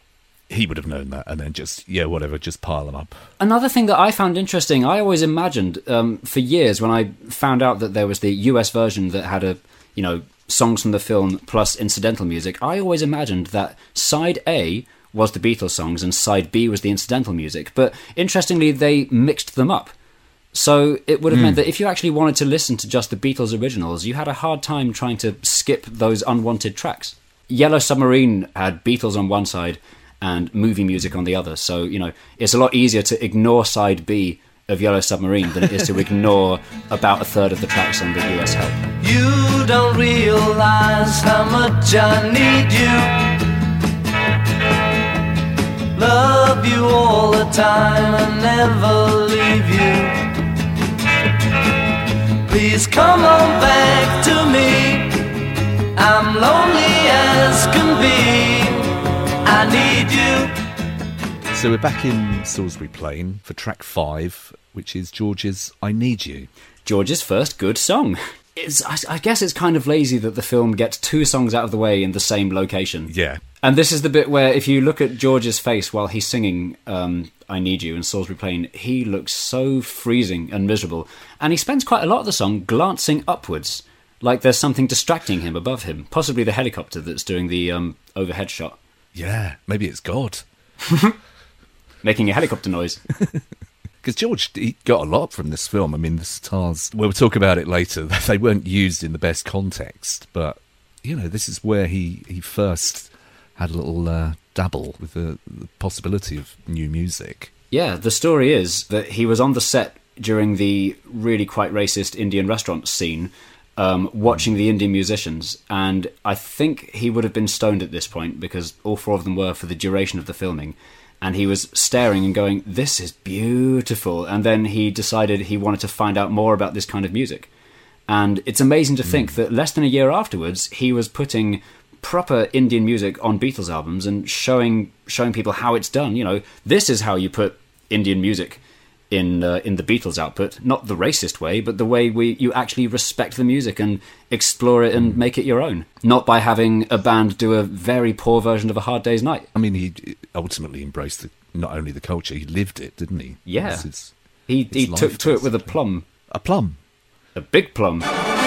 he would have known that, and then just, yeah, whatever, just pile them up. Another thing that I found interesting, I always imagined for years when I found out that there was the US version that had songs from the film plus incidental music, I always imagined that side A was the Beatles songs and side B was the incidental music. But interestingly, they mixed them up. So it would have meant that if you actually wanted to listen to just the Beatles originals, you had a hard time trying to skip those unwanted tracks. Yellow Submarine had Beatles on one side and movie music on the other. So, it's a lot easier to ignore side B of Yellow Submarine than it is to ignore about a third of the tracks on the US Help. You don't realize how much I need you. Love you all the time and never leave you. Please come on back to me. I'm lonely as can be. I need you. So we're back in Salisbury Plain for track 5, which is George's I Need You. George's first good song. I guess it's kind of lazy that the film gets 2 songs out of the way in the same location. Yeah. And this is the bit where if you look at George's face while he's singing I Need You in Salisbury Plain, he looks so freezing and miserable. And he spends quite a lot of the song glancing upwards, like there's something distracting him above him, possibly the helicopter that's doing the overhead shot. Yeah, maybe it's God. Making a helicopter noise. Because George, he got a lot from this film. I mean, the stars, we'll talk about it later, they weren't used in the best context, but, this is where he first had a little dabble with the possibility of new music. Yeah, the story is that he was on the set during the really quite racist Indian restaurant scene, watching the Indian musicians, and I think he would have been stoned at this point because all 4 of them were for the duration of the filming. And he was staring and going, this is beautiful. And then he decided he wanted to find out more about this kind of music. And it's amazing to think that less than a year afterwards, he was putting proper Indian music on Beatles albums and showing people how it's done. This is how you put Indian music in the Beatles output. Not the racist way, but the way you actually respect the music and explore it and make it your own. Not by having a band do a very poor version of A Hard Day's Night. I mean, he ultimately embraced not only the culture, he lived it, didn't he? Yeah. He took to it with a plum. A plum? A big plum.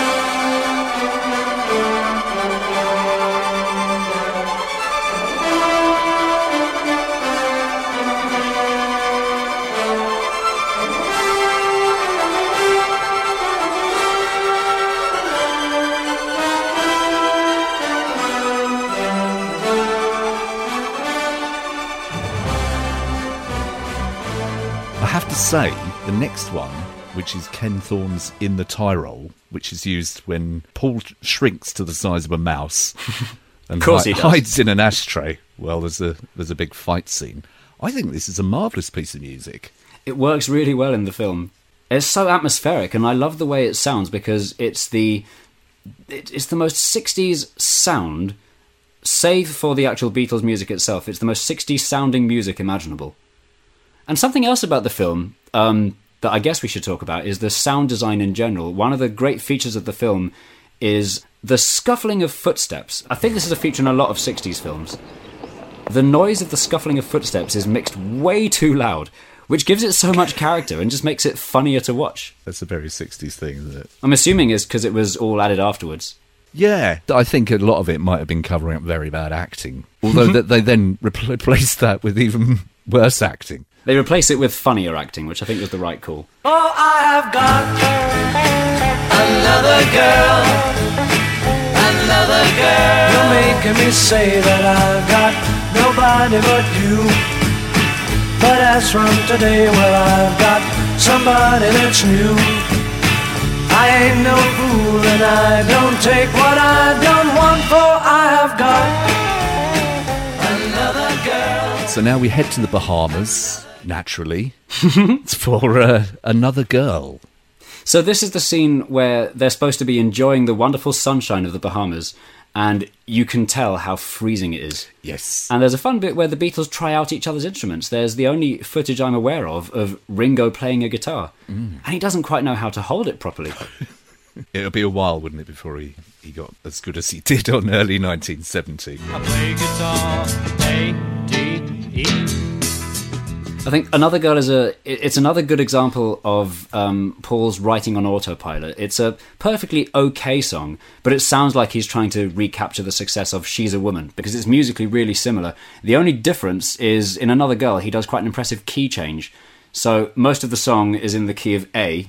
I have to say, the next one, which is Ken Thorne's In the Tyrol, which is used when Paul shrinks to the size of a mouse and hides in an ashtray. Well, there's a big fight scene. I think this is a marvellous piece of music. It works really well in the film. It's so atmospheric, and I love the way it sounds because it's the most 60s sound, save for the actual Beatles music itself. It's the most 60s sounding music imaginable. And something else about the film that I guess we should talk about is the sound design in general. One of the great features of the film is the scuffling of footsteps. I think this is a feature in a lot of 60s films. The noise of the scuffling of footsteps is mixed way too loud, which gives it so much character and just makes it funnier to watch. That's a very 60s thing, isn't it? I'm assuming it's because it was all added afterwards. Yeah, I think a lot of it might have been covering up very bad acting. Although they then replaced that with even worse acting. They replace it with funnier acting, which I think was the right call. Oh, I have got another girl. You're making me say that I've got nobody but you. But as from today, well, I've got somebody that's new. I ain't no fool and I don't take what I don't want, for I have got another girl. So now we head to the Bahamas, naturally, for another girl. So this is the scene where they're supposed to be enjoying the wonderful sunshine of the Bahamas, and you can tell how freezing it is. Yes. And there's a fun bit where the Beatles try out each other's instruments. There's the only footage I'm aware of Ringo playing a guitar. And he doesn't quite know how to hold it properly. It'll be a while, wouldn't it, before he got as good as he did on early 1970. I play guitar, A, D, I think Another Girl it's another good example of Paul's writing on autopilot. It's a perfectly okay song, but it sounds like he's trying to recapture the success of She's a Woman, because it's musically really similar. The only difference is in Another Girl, he does quite an impressive key change. So most of the song is in the key of A,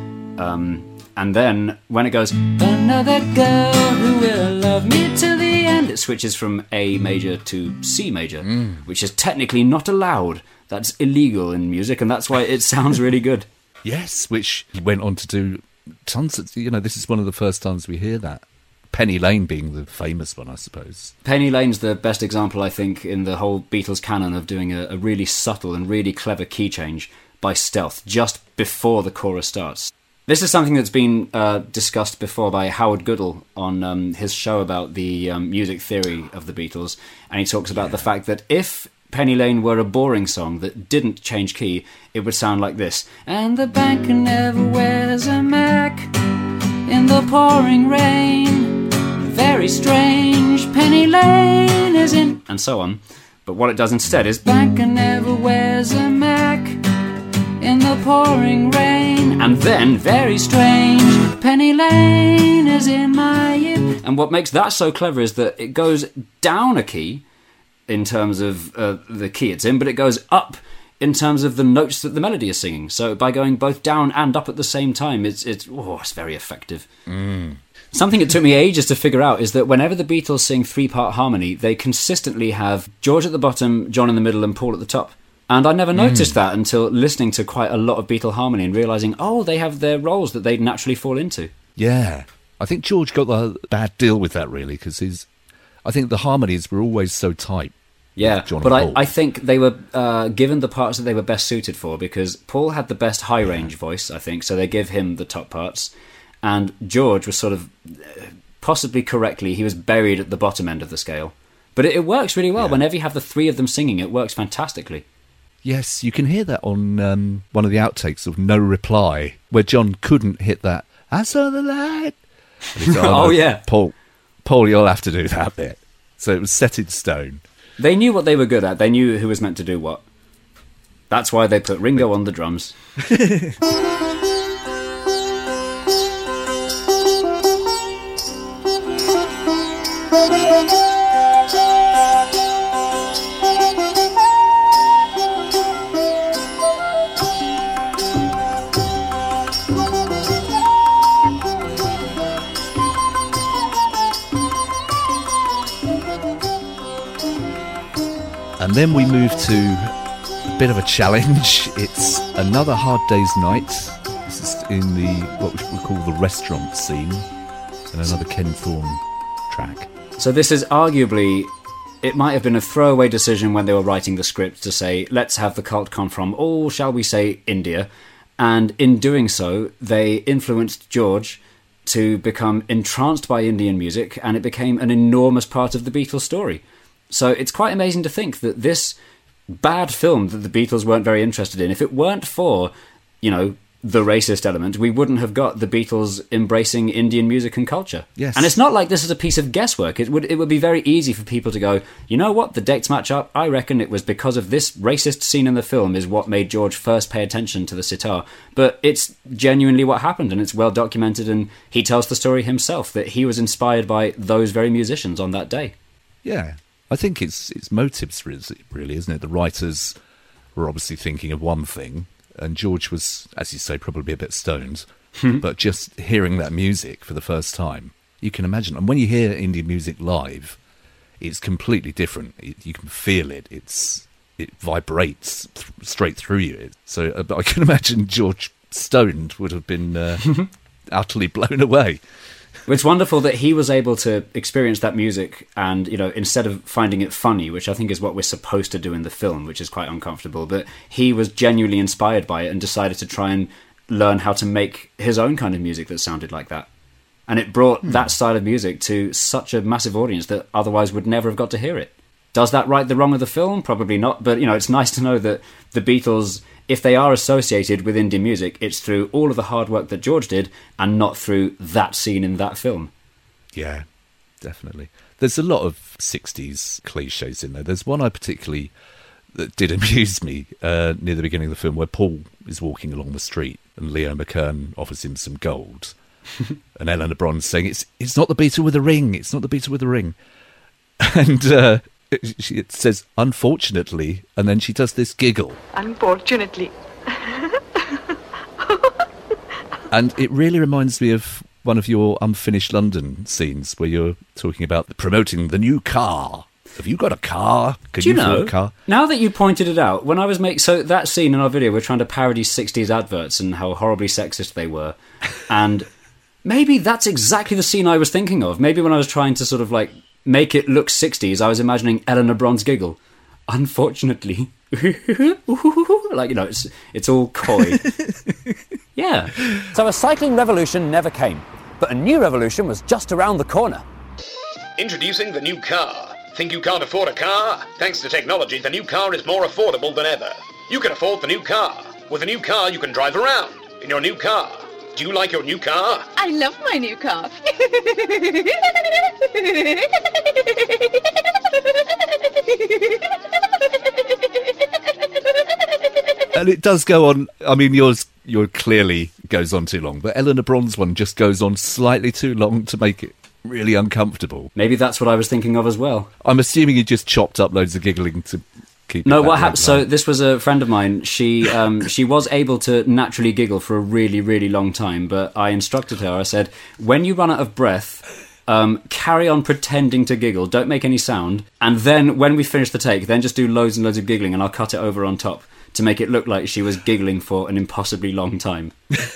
and then when it goes, another girl who will love me till the end, it switches from A major to C major, which is technically not allowed. That's illegal in music, and that's why it sounds really good. Yes, which he went on to do tons of, this is one of the first times we hear that. Penny Lane being the famous one, I suppose. Penny Lane's the best example, I think, in the whole Beatles canon of doing a really subtle and really clever key change by stealth, just before the chorus starts. This is something that's been discussed before by Howard Goodall on his show about the music theory of the Beatles, and he talks about the fact that if Penny Lane were a boring song that didn't change key, it would sound like this. And the banker never wears a Mac in the pouring rain. Very strange, Penny Lane is in... and so on. But what it does instead is... banker never wears a Mac in the pouring rain. And then, very strange, Penny Lane is in my ear. And what makes that so clever is that it goes down a key in terms of the key it's in, but it goes up in terms of the notes that the melody is singing. So by going both down and up at the same time, it's very effective. Something it took me ages to figure out is that whenever the Beatles sing three-part harmony, they consistently have George at the bottom, John in the middle, and Paul at the top. And I never noticed that until listening to quite a lot of Beatle harmony and realising, they have their roles that they'd naturally fall into. Yeah. I think George got the bad deal with that, really, because I think the harmonies were always so tight. Yeah, but I think they were given the parts that they were best suited for, because Paul had the best high-range voice, I think, so they give him the top parts. And George was sort of, possibly correctly, he was buried at the bottom end of the scale. But it works really well. Yeah. Whenever you have the three of them singing, it works fantastically. Yes, you can hear that on one of the outtakes of No Reply, where John couldn't hit that, I saw the light. Yeah. Paul, you'll have to do that bit. So it was set in stone. They knew what they were good at. They knew who was meant to do what. That's why they put Ringo on the drums. And then we move to a bit of a challenge. It's Another Hard Day's Night. This is in the what we call the restaurant scene, and another Ken Thorne track. So this is arguably, it might have been a throwaway decision when they were writing the script to say, let's have the cult come from, shall we say, India. And in doing so, they influenced George to become entranced by Indian music, and it became an enormous part of the Beatles story. So it's quite amazing to think that this bad film that the Beatles weren't very interested in, if it weren't for, the racist element, we wouldn't have got the Beatles embracing Indian music and culture. Yes. And it's not like this is a piece of guesswork. It would be very easy for people to go, you know what, the dates match up. I reckon it was because of this racist scene in the film is what made George first pay attention to the sitar. But it's genuinely what happened, and it's well documented, and he tells the story himself that he was inspired by those very musicians on that day. Yeah. I think it's motives, really, isn't it? The writers were obviously thinking of one thing, and George was, as you say, probably a bit stoned. But just hearing that music for the first time, you can imagine. And when you hear Indian music live, it's completely different. You can feel it. It vibrates straight through you. So I can imagine George stoned would have been utterly blown away. It's wonderful that he was able to experience that music and, instead of finding it funny, which I think is what we're supposed to do in the film, which is quite uncomfortable, but he was genuinely inspired by it and decided to try and learn how to make his own kind of music that sounded like that. And it brought that style of music to such a massive audience that otherwise would never have got to hear it. Does that right the wrong of the film? Probably not, but, it's nice to know that the Beatles, if they are associated with Indian music, it's through all of the hard work that George did and not through that scene in that film. Yeah, definitely. There's a lot of 60s cliches in there. There's one I particularly that did amuse me near the beginning of the film, where Paul is walking along the street and Leo McKern offers him some gold. And Eleanor Bron's saying, it's not the Beetle with a ring, it's not the Beetle with a ring. And it says, unfortunately, and then she does this giggle. Unfortunately. And it really reminds me of one of your Unfinished London scenes where you're talking about promoting the new car. Have you got a car? Can you afford a car? Now that you pointed it out, when I was so that scene in our video, we're trying to parody 60s adverts and how horribly sexist they were. And maybe that's exactly the scene I was thinking of. Maybe when I was trying to sort of like make it look 60s, I was imagining Eleanor Bron's giggle. Unfortunately. Like, you know, it's all coy. Yeah. So a cycling revolution never came, but a new revolution was just around the corner. Introducing the new car. Think you can't afford a car? Thanks to technology, the new car is more affordable than ever. You can afford the new car. With a new car, you can drive around in your new car. Do you like your new car? I love my new car. And it does go on. I mean, yours clearly goes on too long, but Eleanor Bron's one just goes on slightly too long to make it really uncomfortable. Maybe that's what I was thinking of as well. I'm assuming you just chopped up loads of giggling to keep. No, what happened? So this was a friend of mine. She was able to naturally giggle for a really, really long time. But I instructed her. I said, when you run out of breath, carry on pretending to giggle. Don't make any sound. And then when we finish the take, then just do loads and loads of giggling, and I'll cut it over on top to make it look like she was giggling for an impossibly long time.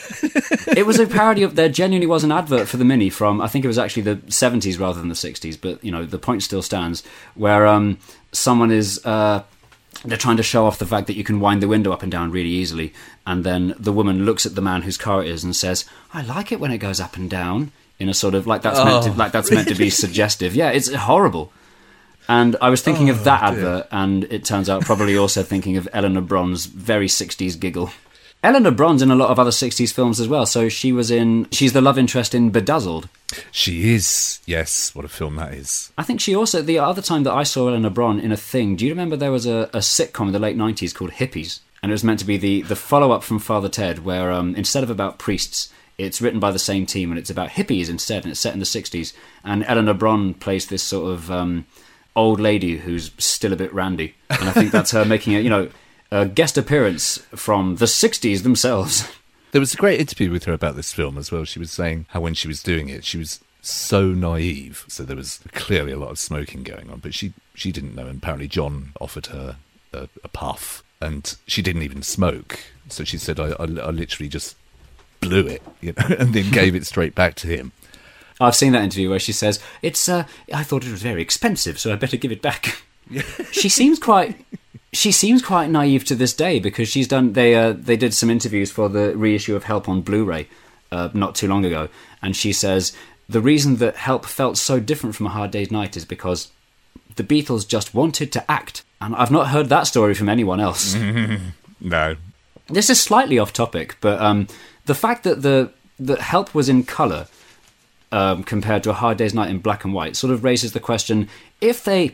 It was a parody of, there genuinely was an advert for the Mini from, I think it was actually the 70s rather than the 60s, but, you know, the point still stands, where someone is, they're trying to show off the fact that you can wind the window up and down really easily, and then the woman looks at the man whose car it is and says, I like it when it goes up and down, in a sort of, like that's meant to be suggestive. Yeah, it's horrible. And I was thinking of that advert, and it turns out probably also thinking of Eleanor Bron's very 60s giggle. Eleanor Bron's in a lot of other 60s films as well, so she's the love interest in Bedazzled. She is, yes, what a film that is. I think she also, the other time that I saw Eleanor Bron in a thing, do you remember there was a sitcom in the late 90s called Hippies? And it was meant to be the follow-up from Father Ted, where instead of about priests, it's written by the same team, and it's about hippies instead, and it's set in the 60s. And Eleanor Bron plays this sort of old lady who's still a bit randy. And I think that's her making a guest appearance from the 60s themselves. There was a great interview with her about this film as well. She was saying how when she was doing it, she was so naive. So there was clearly a lot of smoking going on, but she didn't know. And apparently John offered her a puff, and she didn't even smoke. So she said, I literally just blew it, and then gave it straight back to him. I've seen that interview where she says, "It's I thought it was very expensive, so I better give it back." She seems quite naive to this day, because she's done. They did some interviews for the reissue of Help on Blu-ray not too long ago, and she says the reason that Help felt so different from A Hard Day's Night is because the Beatles just wanted to act, and I've not heard that story from anyone else. No, this is slightly off topic, but the fact that the Help was in colour. Compared to A Hard Day's Night in black and white, sort of raises the question: if they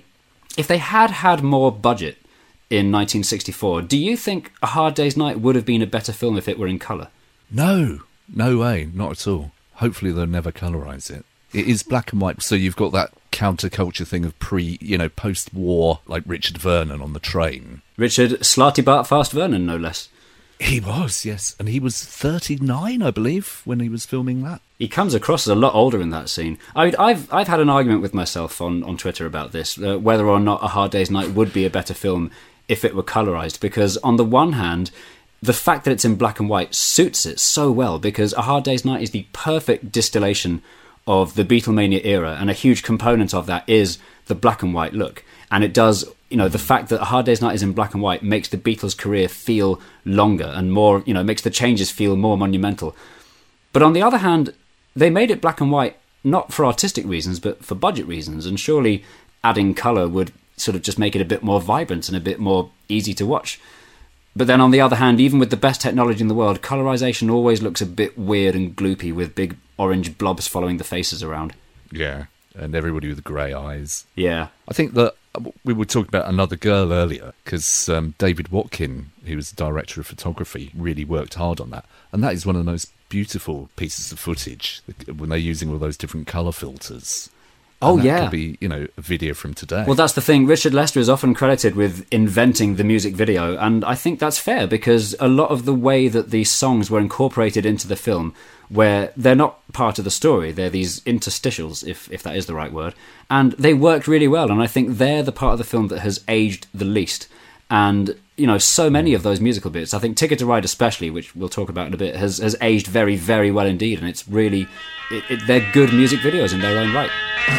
had more budget in 1964, do you think A Hard Day's Night would have been a better film if it were in colour? No way, not at all. Hopefully they'll never colorise it. It is black and white, so you've got that counterculture thing of post-war, like Richard Vernon on the train. Richard Slarty Bart Fast Vernon, no less. He was, yes, and he was 39, I believe, when he was filming that. He comes across as a lot older in that scene. I've had an argument with myself on Twitter about this, whether or not A Hard Day's Night would be a better film if it were colorised, because on the one hand, the fact that it's in black and white suits it so well, because A Hard Day's Night is the perfect distillation of the Beatlemania era, and a huge component of that is the black and white look. And it does, the fact that A Hard Day's Night is in black and white makes the Beatles' career feel longer and more, makes the changes feel more monumental. But on the other hand, they made it black and white not for artistic reasons, but for budget reasons. And surely adding colour would sort of just make it a bit more vibrant and a bit more easy to watch. But then on the other hand, even with the best technology in the world, colorization always looks a bit weird and gloopy with big orange blobs following the faces around. Yeah, and everybody with grey eyes. Yeah. I think that We were talking about Another Girl earlier, because David Watkin, who was the director of photography, really worked hard on that. And that is one of the most beautiful pieces of footage when they're using all those different colour filters. Oh, and that yeah. could be, a video from today. Well, that's the thing. Richard Lester is often credited with inventing the music video, and I think that's fair, because a lot of the way that these songs were incorporated into the film, where they're not part of the story, they're these interstitials, if that is the right word, and they worked really well, and I think they're the part of the film that has aged the least. And, so many of those musical bits, I think Ticket to Ride especially, which we'll talk about in a bit, has aged very, very well indeed, and it's really... they're good music videos in their own right.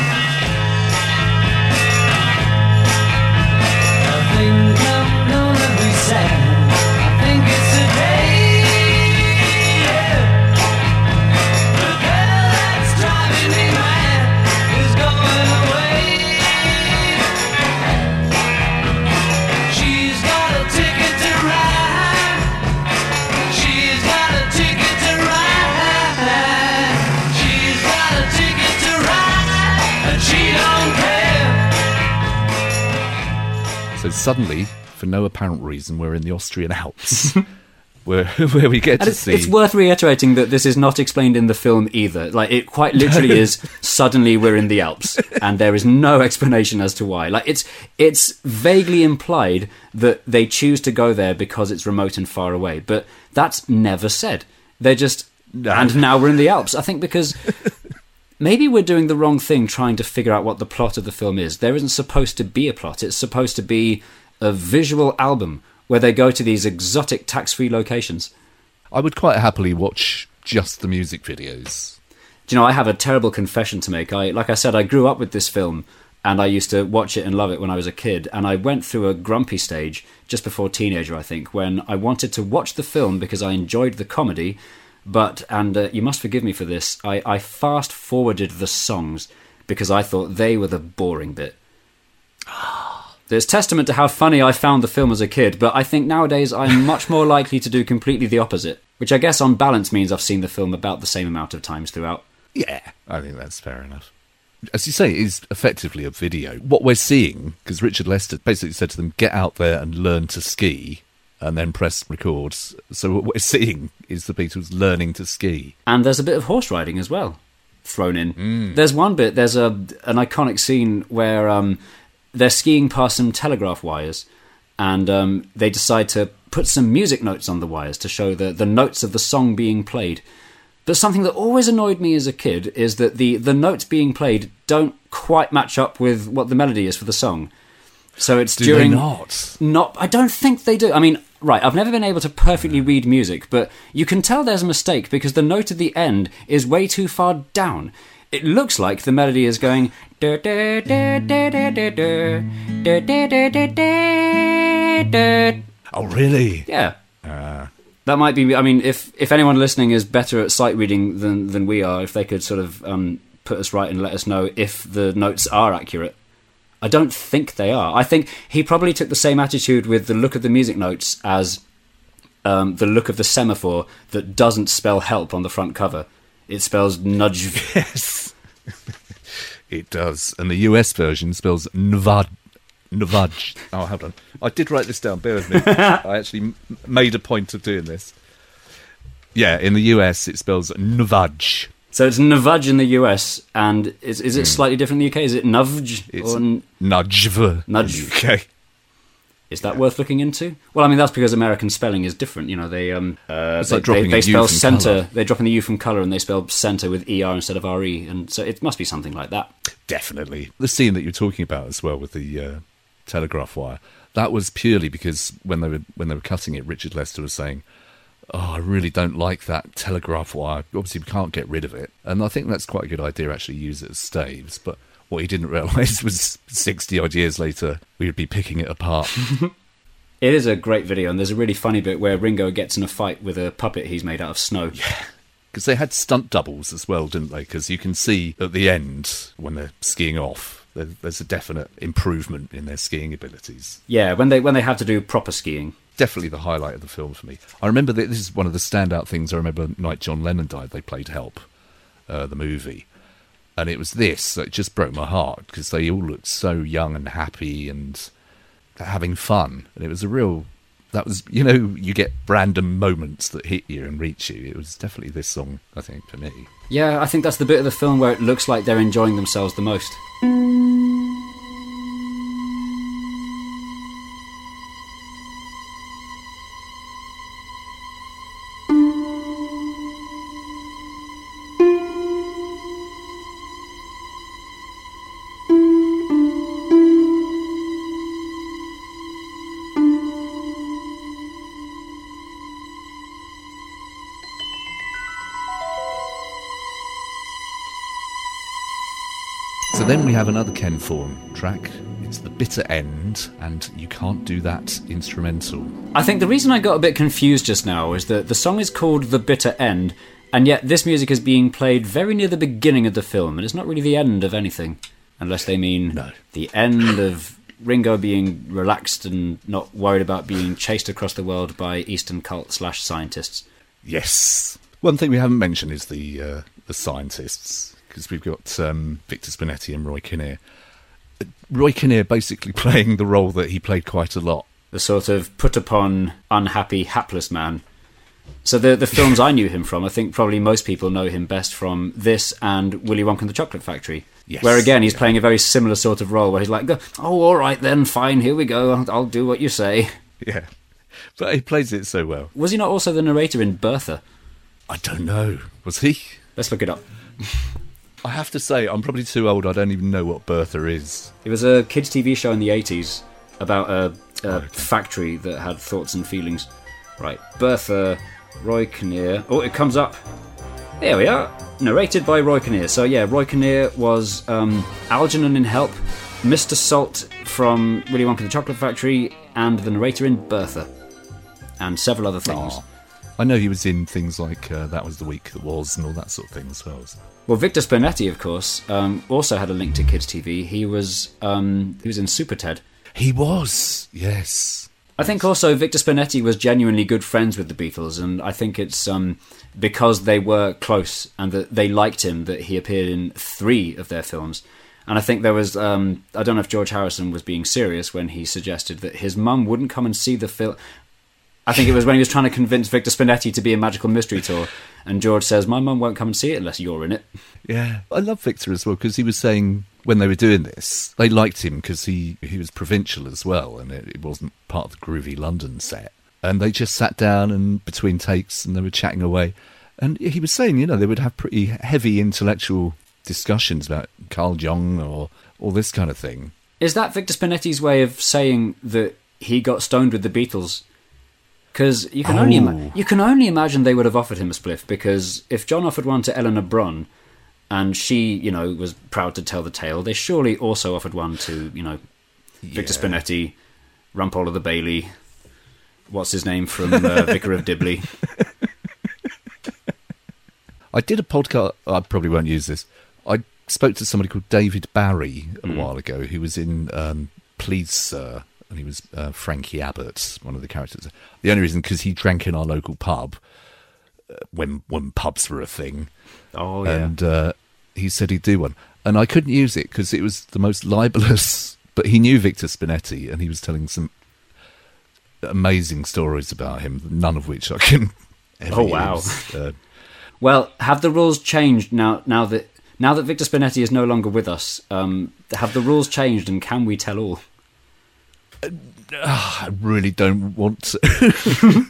So suddenly, for no apparent reason, we're in the Austrian Alps, where we get to see... It's worth reiterating that this is not explained in the film either. Like, it quite literally is, suddenly we're in the Alps, and there is no explanation as to why. Like, it's vaguely implied that they choose to go there because it's remote and far away, but that's never said. They're just... No. And now we're in the Alps. I think because... Maybe we're doing the wrong thing trying to figure out what the plot of the film is. There isn't supposed to be a plot. It's supposed to be a visual album where they go to these exotic tax-free locations. I would quite happily watch just the music videos. Do you know, I have a terrible confession to make. Like I said, I grew up with this film and I used to watch it and love it when I was a kid. And I went through a grumpy stage just before teenager, I think, when I wanted to watch the film because I enjoyed the comedy. But, and you must forgive me for this, I fast-forwarded the songs because I thought they were the boring bit. There's testament to how funny I found the film as a kid, but I think nowadays I'm much more likely to do completely the opposite, which I guess on balance means I've seen the film about the same amount of times throughout. Yeah, I think that's fair enough. As you say, it is effectively a video. What we're seeing, because Richard Lester basically said to them, get out there and learn to ski... and then press record. So what we're seeing is the Beatles learning to ski. And there's a bit of horse riding as well thrown in. There's one bit, there's an iconic scene where they're skiing past some telegraph wires and they decide to put some music notes on the wires to show the notes of the song being played. But something that always annoyed me as a kid is that the notes being played don't quite match up with what the melody is for the song. So it's do during... they not? Not, I don't think they do. I mean, right, I've never been able to perfectly read music, but you can tell there's a mistake because the note at the end is way too far down. It looks like the melody is going... Oh, really? Yeah. That might be... I mean, if anyone listening is better at sight reading than we are, if they could sort of put us right and let us know if the notes are accurate. I don't think they are. I think he probably took the same attitude with the look of the music notes as the look of the semaphore that doesn't spell help on the front cover. It spells nudge. Yes, it does. And the US version spells nvad. Oh, hold on. I did write this down, bear with me. I actually made a point of doing this. Yeah, in the US it spells nvaj. So it's nudge in the US, and is it slightly different in the UK? Is it nudge? It's nudge. Nudge. In the UK. Is that worth looking into? Well, I mean, that's because American spelling is different. You know, they it's like dropping they a U spell from centre. colour. They drop in the U from colour, and they spell centre with ER instead of RE, and so it must be something like that. Definitely. The scene that you're talking about as well with the telegraph wire, that was purely because when they were cutting it, Richard Lester was saying, "Oh, I really don't like that telegraph wire. Obviously, we can't get rid of it." And I think that's quite a good idea, actually, use it as staves. But what he didn't realise was 60-odd years later, we would be picking it apart. It is a great video, and there's a really funny bit where Ringo gets in a fight with a puppet he's made out of snow. Yeah, because they had stunt doubles as well, didn't they? Because you can see at the end, when they're skiing off, there's a definite improvement in their skiing abilities. Yeah, when they have to do proper skiing. Definitely the highlight of the film for me. I remember that this is one of the standout things. I remember the night John Lennon died, they played Help, the movie. And it was this that just broke my heart, because they all looked so young and happy and having fun. And it was that was, you get random moments that hit you and reach you. It was definitely this song, I think, for me. Yeah, I think that's the bit of the film where it looks like they're enjoying themselves the most. So then we have another Ken Thorne track. It's The Bitter End, and You Can't Do That instrumental. I think the reason I got a bit confused just now is that the song is called The Bitter End, and yet this music is being played very near the beginning of the film, and it's not really the end of anything, unless they mean the end of Ringo being relaxed and not worried about being chased across the world by Eastern cult/scientists. Yes. One thing we haven't mentioned is the scientists, because we've got Victor Spinetti and Roy Kinnear. Roy Kinnear basically playing the role that he played quite a lot. The sort of put-upon, unhappy, hapless man. So the films I knew him from, I think probably most people know him best from this and Willy Wonka and the Chocolate Factory. Yes. Where again, he's playing a very similar sort of role, where he's like, oh, all right then, fine, here we go, I'll do what you say. Yeah, but he plays it so well. Was he not also the narrator in Bertha? I don't know. Was he? Let's look it up. I have to say, I'm probably too old. I don't even know what Bertha is. It was a kids' TV show in the 80s about a factory that had thoughts and feelings. Right, Bertha, Roy Kinnear. Oh, it comes up. There we are. Narrated by Roy Kinnear. So yeah, Roy Kinnear was Algernon in Help, Mr. Salt from Willy Wonka and the Chocolate Factory, and the narrator in Bertha, and several other things. Aww. I know he was in things like That Was the Week That Was and all that sort of thing as well. Well, Victor Spinetti, of course, also had a link to kids' TV. He was in Super Ted. He was, yes. I think also Victor Spinetti was genuinely good friends with the Beatles, and I think it's because they were close and that they liked him that he appeared in 3 of their films. And I think there was, I don't know if George Harrison was being serious when he suggested that his mum wouldn't come and see the film. I think it was when he was trying to convince Victor Spinetti to be a Magical Mystery Tour, and George says, my mum won't come and see it unless you're in it. Yeah, I love Victor as well, because he was saying when they were doing this, they liked him because he was provincial as well, and it wasn't part of the groovy London set. And they just sat down and between takes, and they were chatting away. And he was saying, they would have pretty heavy intellectual discussions about Carl Jung or all this kind of thing. Is that Victor Spinetti's way of saying that he got stoned with the Beatles? Because you can only imagine they would have offered him a spliff, because if John offered one to Eleanor Bron, and she, was proud to tell the tale, they surely also offered one to, Victor Spinetti, Rumpole of the Bailey, what's his name from Vicar of Dibley. I did a podcast, I probably won't use this, I spoke to somebody called David Barry a while ago, who was in Please Sir, and he was Frankie Abbott, one of the characters. The only reason, because he drank in our local pub when pubs were a thing. Oh, yeah. And he said he'd do one. And I couldn't use it because it was the most libelous, but he knew Victor Spinetti, and he was telling some amazing stories about him, none of which I can ever use. Wow. Well, have the rules changed now that Victor Spinetti is no longer with us? Have the rules changed, and can we tell all? I really don't want to.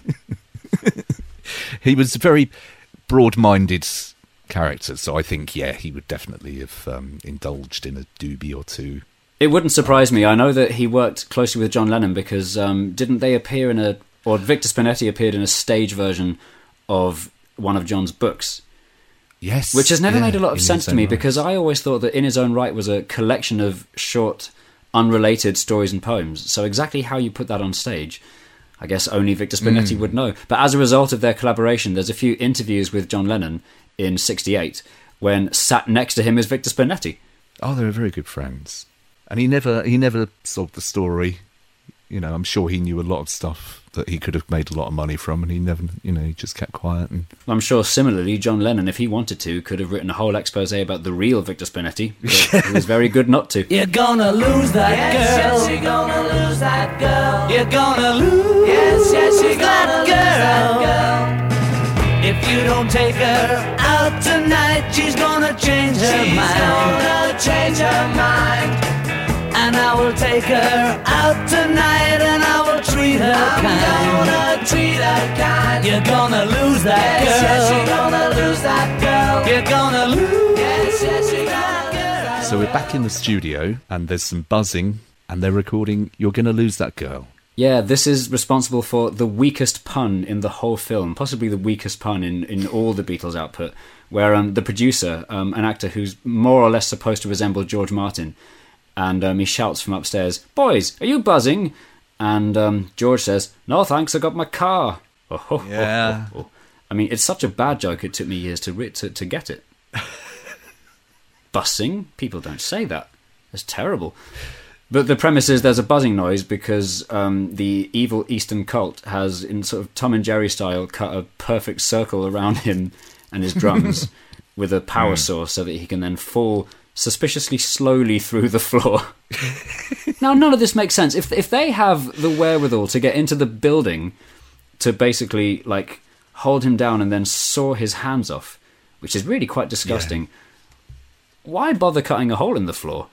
He was a very broad-minded character, so I think, he would definitely have indulged in a doobie or two. It wouldn't surprise me. I know that he worked closely with John Lennon because didn't they appear or Victor Spinetti appeared in a stage version of one of John's books? Yes. Which has never made a lot of sense to me, because I always thought that In His Own Right was a collection of short, unrelated stories and poems. So exactly how you put that on stage, I guess only Victor Spinetti would know. But as a result of their collaboration, there's a few interviews with John Lennon in '68 when sat next to him is Victor Spinetti. Oh, they were very good friends. And he never sold the story. I'm sure he knew a lot of stuff that he could have made a lot of money from, and he never, he just kept quiet. And I'm sure similarly, John Lennon, if he wanted to, could have written a whole expose about the real Victor Spinetti, but he was very good not to. You're gonna lose that girl. Yes, you're gonna lose that girl. You're gonna lose. Yes, you're gonna lose that girl. If you don't take her out tonight, she's gonna change her mind. She's gonna change her mind. And I will take her out tonight, and I will treat her kind. I'm gonna treat her kind. You're gonna lose that girl. Yes, you're gonna lose that girl. You're gonna lose. Yes, you're gonna lose that girl. so we're back in the studio, and there's some buzzing, and they're recording "You're Gonna Lose That Girl." Yeah, this is responsible for the weakest pun in the whole film, possibly the weakest pun in all the Beatles output, where the producer, an actor who's more or less supposed to resemble George Martin, and he shouts from upstairs, "Boys, are you buzzing?" And George says, "No thanks, I got my car." Yeah. I mean, it's such a bad joke, it took me years to get it. Buzzing? People don't say that. It's terrible. But the premise is there's a buzzing noise because the evil Eastern cult has, in sort of Tom and Jerry style, cut a perfect circle around him and his drums with a power source so that he can then fall suspiciously slowly through the floor. Now, none of this makes sense. If they have the wherewithal to get into the building to basically, like, hold him down and then saw his hands off, which is really quite disgusting, why bother cutting a hole in the floor?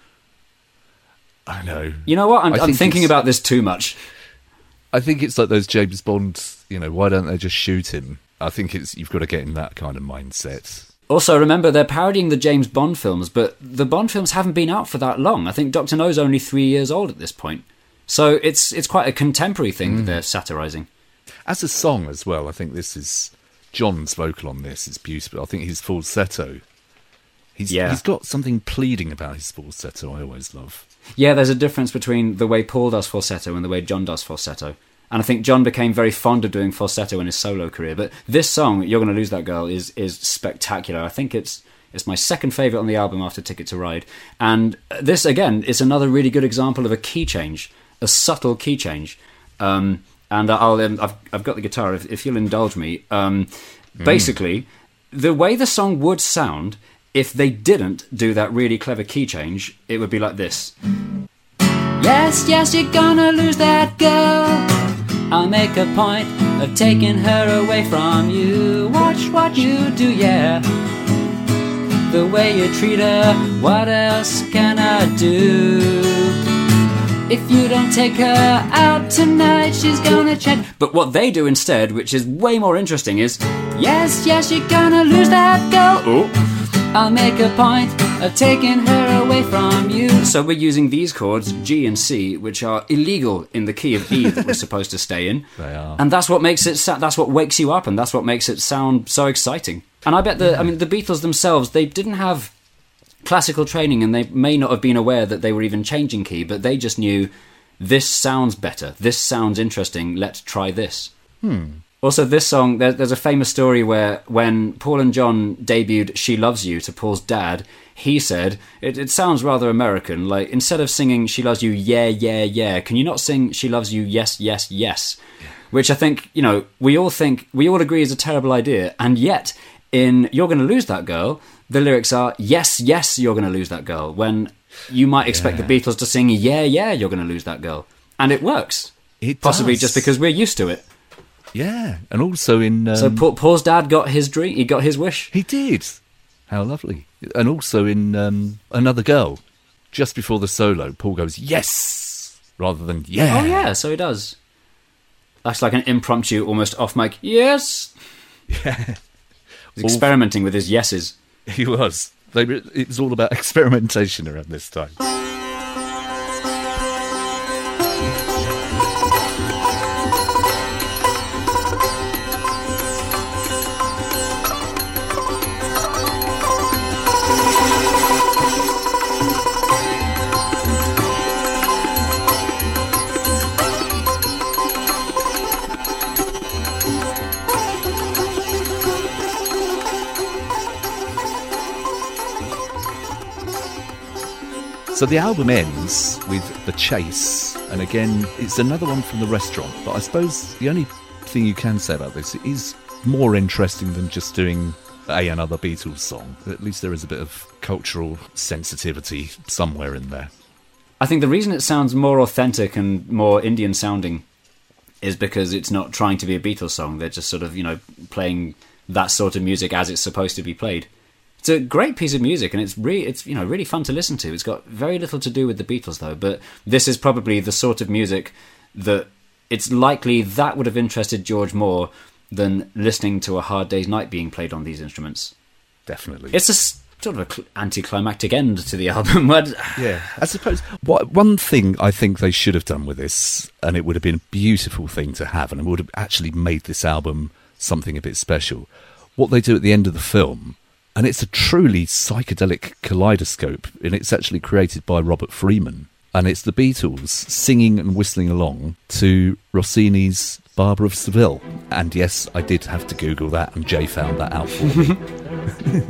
I know. You know what? I'm thinking about this too much. I think it's like those James Bonds, why don't they just shoot him? I think you've got to get in that kind of mindset. Also, remember, they're parodying the James Bond films, but the Bond films haven't been out for that long. I think Dr. No's only 3 years old at this point. So it's quite a contemporary thing that they're satirising. As a song as well, I think this is... John's vocal on this is beautiful. I think his falsetto... He's got something pleading about his falsetto I always love. Yeah, there's a difference between the way Paul does falsetto and the way John does falsetto. And I think John became very fond of doing falsetto in his solo career. But this song, "You're Gonna Lose That Girl," is spectacular. I think it's my second favourite on the album after Ticket to Ride. And this, again, is another really good example of a key change, a subtle key change. And I've got the guitar, if you'll indulge me. Basically, the way the song would sound... if they didn't do that really clever key change, it would be like this. Yes, yes, you're gonna lose that girl. I'll make a point of taking her away from you. Watch what you do, yeah. The way you treat her, what else can I do? If you don't take her out tonight, she's gonna check. But what they do instead, which is way more interesting, is... yes, yes, you're gonna lose that girl. Oh. I'll make a point of taking her away from you. So we're using these chords, G and C, which are illegal in the key of E that we're supposed to stay in. They are. And that's what makes it. That's what wakes you up, and that's what makes it sound so exciting. And I bet the Beatles themselves, they didn't have classical training, and they may not have been aware that they were even changing key, but they just knew, this sounds better, this sounds interesting, let's try this. Also, this song, there's a famous story where when Paul and John debuted She Loves You to Paul's dad, he said, it sounds rather American, like, instead of singing She Loves You, yeah, yeah, yeah, can you not sing She Loves You, yes, yes, yes? Yeah. Which I think, we all agree is a terrible idea, and yet, in You're Gonna Lose That Girl, the lyrics are, yes, yes, you're gonna lose that girl, when you might expect the Beatles to sing, yeah, yeah, you're gonna lose that girl. And it works. It Possibly does. just because we're used to it. Yeah, and also in... so Paul's dad got his dream, he got his wish. He did. How lovely. And also in Another Girl, just before the solo, Paul goes, yes, rather than yeah. Oh, yeah, so he does. That's like an impromptu, almost off-mic, yes. Yeah. He's experimenting with his yeses. He was. It was all about experimentation around this time. So the album ends with The Chase, And again, it's another one from the restaurant, but I suppose the only thing you can say about this, it is more interesting than just doing another Beatles song. At least there is a bit of cultural sensitivity somewhere in there. I think the reason it sounds more authentic and more Indian sounding is because it's not trying to be a Beatles song. They're just sort of, playing that sort of music as it's supposed to be played. It's a great piece of music, and it's really fun to listen to. It's got very little to do with the Beatles, though, but this is probably the sort of music that it's likely that would have interested George more than listening to A Hard Day's Night being played on these instruments. Definitely. It's a sort of an anticlimactic end to the album. Yeah, I suppose one thing I think they should have done with this, and it would have been a beautiful thing to have, and it would have actually made this album something a bit special, what they do at the end of the film. And it's a truly psychedelic kaleidoscope, and it's actually created by Robert Freeman. And it's the Beatles singing and whistling along to Rossini's Barber of Seville. And yes, I did have to Google that, and Jay found that out for me.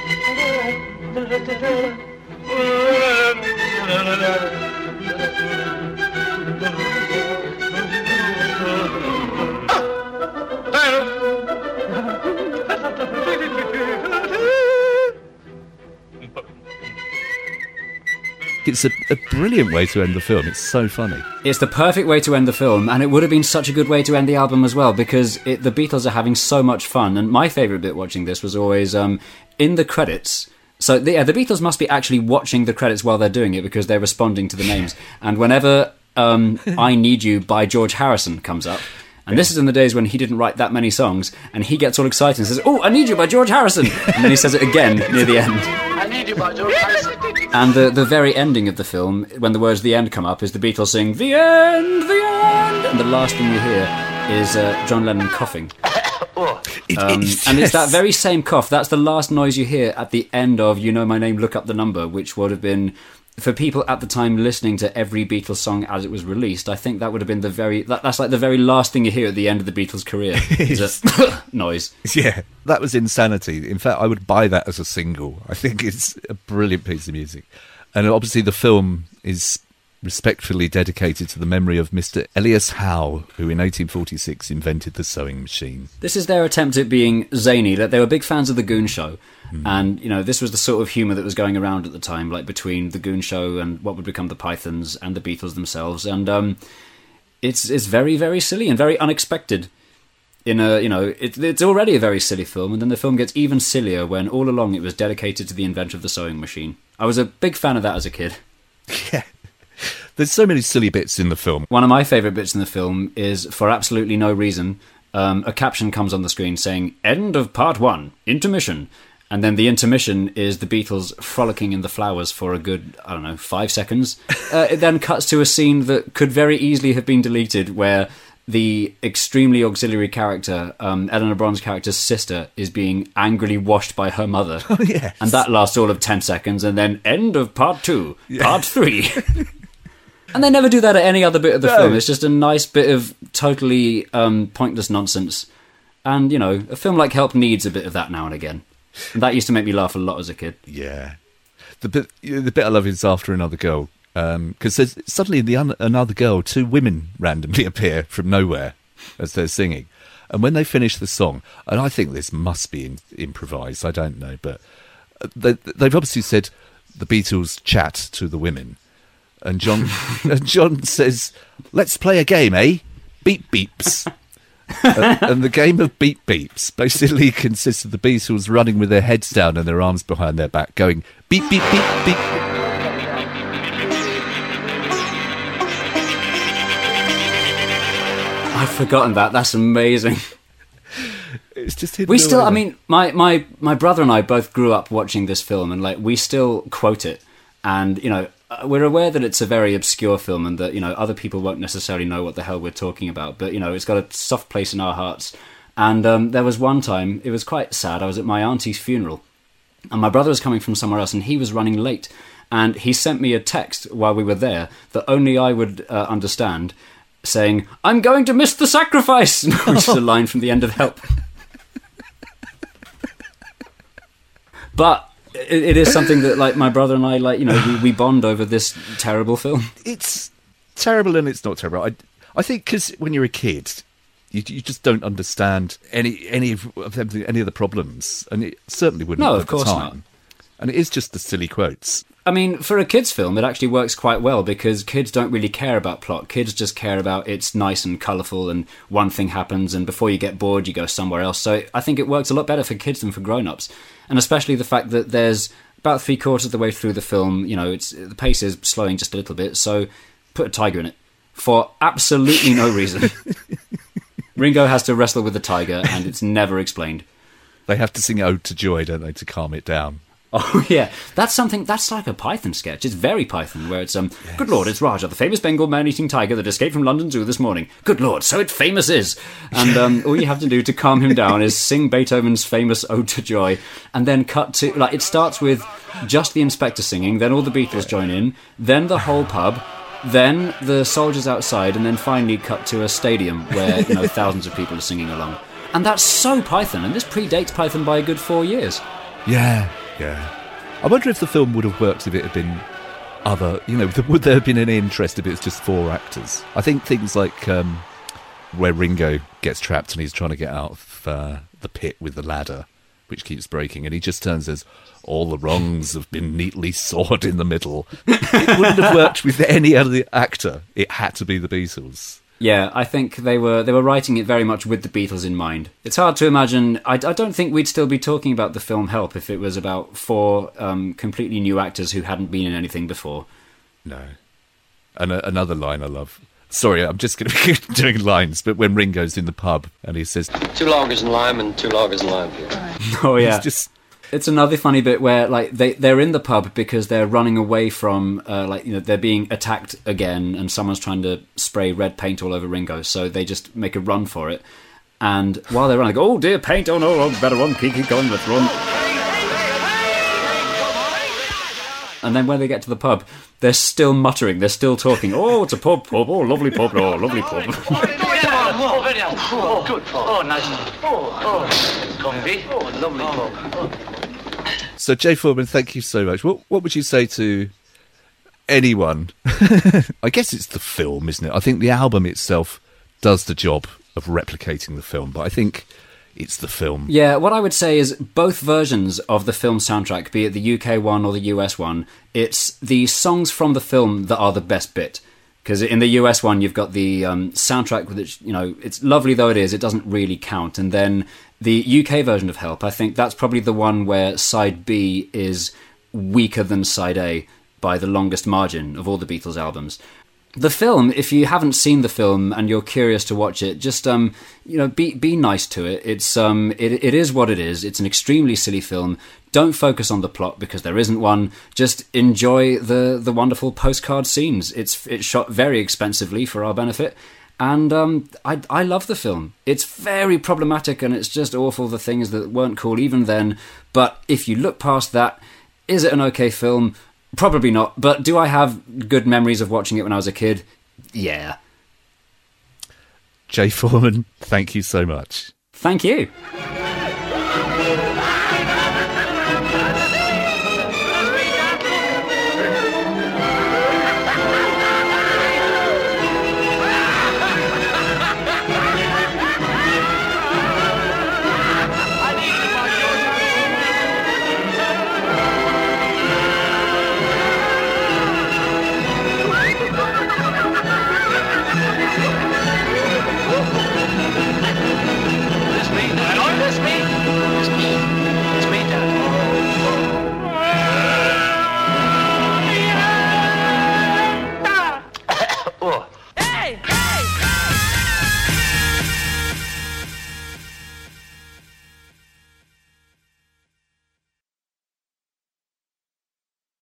It's a brilliant way to end the film. It's so funny. It's the perfect way to end the film, and it would have been such a good way to end the album as well, because the Beatles are having so much fun. And my favourite bit watching this was always in the credits. So the Beatles must be actually watching the credits while they're doing it, because they're responding to the names. And whenever I Need You by George Harrison comes up, and this is in the days when he didn't write that many songs, and he gets all excited and says, "Oh, I Need You by George Harrison!" And then he says it again near the end. I need you by George Harrison. And the very ending of the film, when the words "the end" come up, is the Beatles sing "the end, the end," and the last thing you hear is John Lennon coughing. And it's that very same cough. That's the last noise you hear at the end of "You Know My Name, Look Up the Number," which would have been, for people at the time listening to every Beatles song as it was released, I think that would have been that's like the very last thing you hear at the end of the Beatles' career. Is a noise. Yeah, that was insanity. In fact, I would buy that as a single. I think it's a brilliant piece of music. And obviously the film is respectfully dedicated to the memory of Mr. Elias Howe, who in 1846 invented the sewing machine. This is their attempt at being zany. That they were big fans of the Goon Show. And, this was the sort of humour that was going around at the time, like between the Goon Show and what would become the Pythons and the Beatles themselves. And it's very, very silly and very unexpected. It's already a very silly film, and then the film gets even sillier when all along it was dedicated to the inventor of the sewing machine. I was a big fan of that as a kid. Yeah. There's so many silly bits in the film. One of my favourite bits in the film is, for absolutely no reason, a caption comes on the screen saying, "End of part 1, intermission." And then the intermission is the Beatles frolicking in the flowers for a good, 5 seconds. It then cuts to a scene that could very easily have been deleted, where the extremely auxiliary character, Eleanor Bron's character's sister, is being angrily washed by her mother. Oh, yes. And that lasts all of 10 seconds, and then end of part 2, part 3. And they never do that at any other bit of the film. It's just a nice bit of totally pointless nonsense. And, a film like Help needs a bit of that now and again. And that used to make me laugh a lot as a kid. Yeah. The bit I love is After Another Girl. Because suddenly in Another Girl, 2 women randomly appear from nowhere as they're singing. And when they finish the song, and I think this must be improvised, I don't know, but they've obviously said the Beatles chat to the women. And John says, "Let's play a game, eh? Beep beeps." And the game of beep beeps basically consists of the Beatles running with their heads down and their arms behind their back, going beep beep beep beep. I've forgotten that. That's amazing. It's just hidden we still, away. I mean, my brother and I both grew up watching this film, and we still quote it. And we're aware that it's a very obscure film, and that other people won't necessarily know what the hell we're talking about. But it's got a soft place in our hearts. And there was one time, it was quite sad. I was at my auntie's funeral, and my brother was coming from somewhere else, and he was running late. And he sent me a text while we were there that only I would understand, saying, "I'm going to miss the sacrifice," which is a line from the end of Help. But it is something that, my brother and I, we bond over this terrible film. It's terrible and it's not terrible. I think because when you're a kid, you just don't understand any of the problems, and it certainly wouldn't. No, at of course the time. not. And it is just the silly quotes. I mean, for a kids' film, it actually works quite well because kids don't really care about plot. Kids just care about it's nice and colourful and one thing happens and before you get bored, you go somewhere else. So I think it works a lot better for kids than for grown-ups. And especially the fact that there's about 3/4 of the way through the film, the pace is slowing just a little bit, so put a tiger in it for absolutely no reason. Ringo has to wrestle with the tiger and it's never explained. They have to sing Ode to Joy, don't they, to calm it down. Oh, yeah. That's like a Python sketch. It's very Python, where it's, Good Lord, it's Raja, the famous Bengal man-eating tiger that escaped from London Zoo this morning. Good Lord, so it famous is. And all you have to do to calm him down is sing Beethoven's famous Ode to Joy, and then cut to, it starts with just the inspector singing, then all the Beatles join in, then the whole pub, then the soldiers outside, and then finally cut to a stadium where, thousands of people are singing along. And that's so Python, and this predates Python by a good 4 years. Yeah. I wonder if the film would have worked if it had been other, would there have been any interest if it was just 4 actors? I think things like where Ringo gets trapped and he's trying to get out of the pit with the ladder, which keeps breaking, and he just turns as all the wrongs have been neatly sawed in the middle. It wouldn't have worked with any other actor. It had to be the Beatles. Yeah, I think they were writing it very much with the Beatles in mind. It's hard to imagine. I don't think we'd still be talking about the film Help if it was about 4 completely new actors who hadn't been in anything before. No. And another line I love. Sorry, I'm just going to be doing lines, but when Ringo's in the pub and he says, 2 lagers and lime and 2 lagers and lime. Oh, yeah. It's another funny bit where they're in the pub because they're running away from they're being attacked again and someone's trying to spray red paint all over Ringo, so they just make a run for it. And while they're running, they go, "Oh dear, paint! Oh no, better run, keep going, let's run." And then when they get to the pub, they're still muttering, they're still talking. "Oh, it's a pub, oh, lovely pub, oh, lovely pub." Oh, good. Oh, nice. Oh, comfy. Oh, lovely pub. So, Jay Foreman, thank you so much. What would you say to anyone? I guess it's the film, isn't it? I think the album itself does the job of replicating the film, but I think it's the film. Yeah, what I would say is both versions of the film soundtrack, be it the UK one or the US one, it's the songs from the film that are the best bit. Because in the US one, you've got the soundtrack, which, it's lovely though it is, it doesn't really count. And then the UK version of Help, I think that's probably the one where side B is weaker than side A by the longest margin of all the Beatles albums. The film, if you haven't seen the film and you're curious to watch it, just be nice to it. It is what it is. It's an extremely silly film. Don't focus on the plot because there isn't one. Just enjoy the wonderful postcard scenes. It's shot very expensively for our benefit, and I love the film. It's very problematic and it's just awful, the things that weren't cool even then. But if you look past that, is it an okay film? Probably not, but do I have good memories of watching it when I was a kid? Yeah. Jay Foreman, thank you so much. Thank you.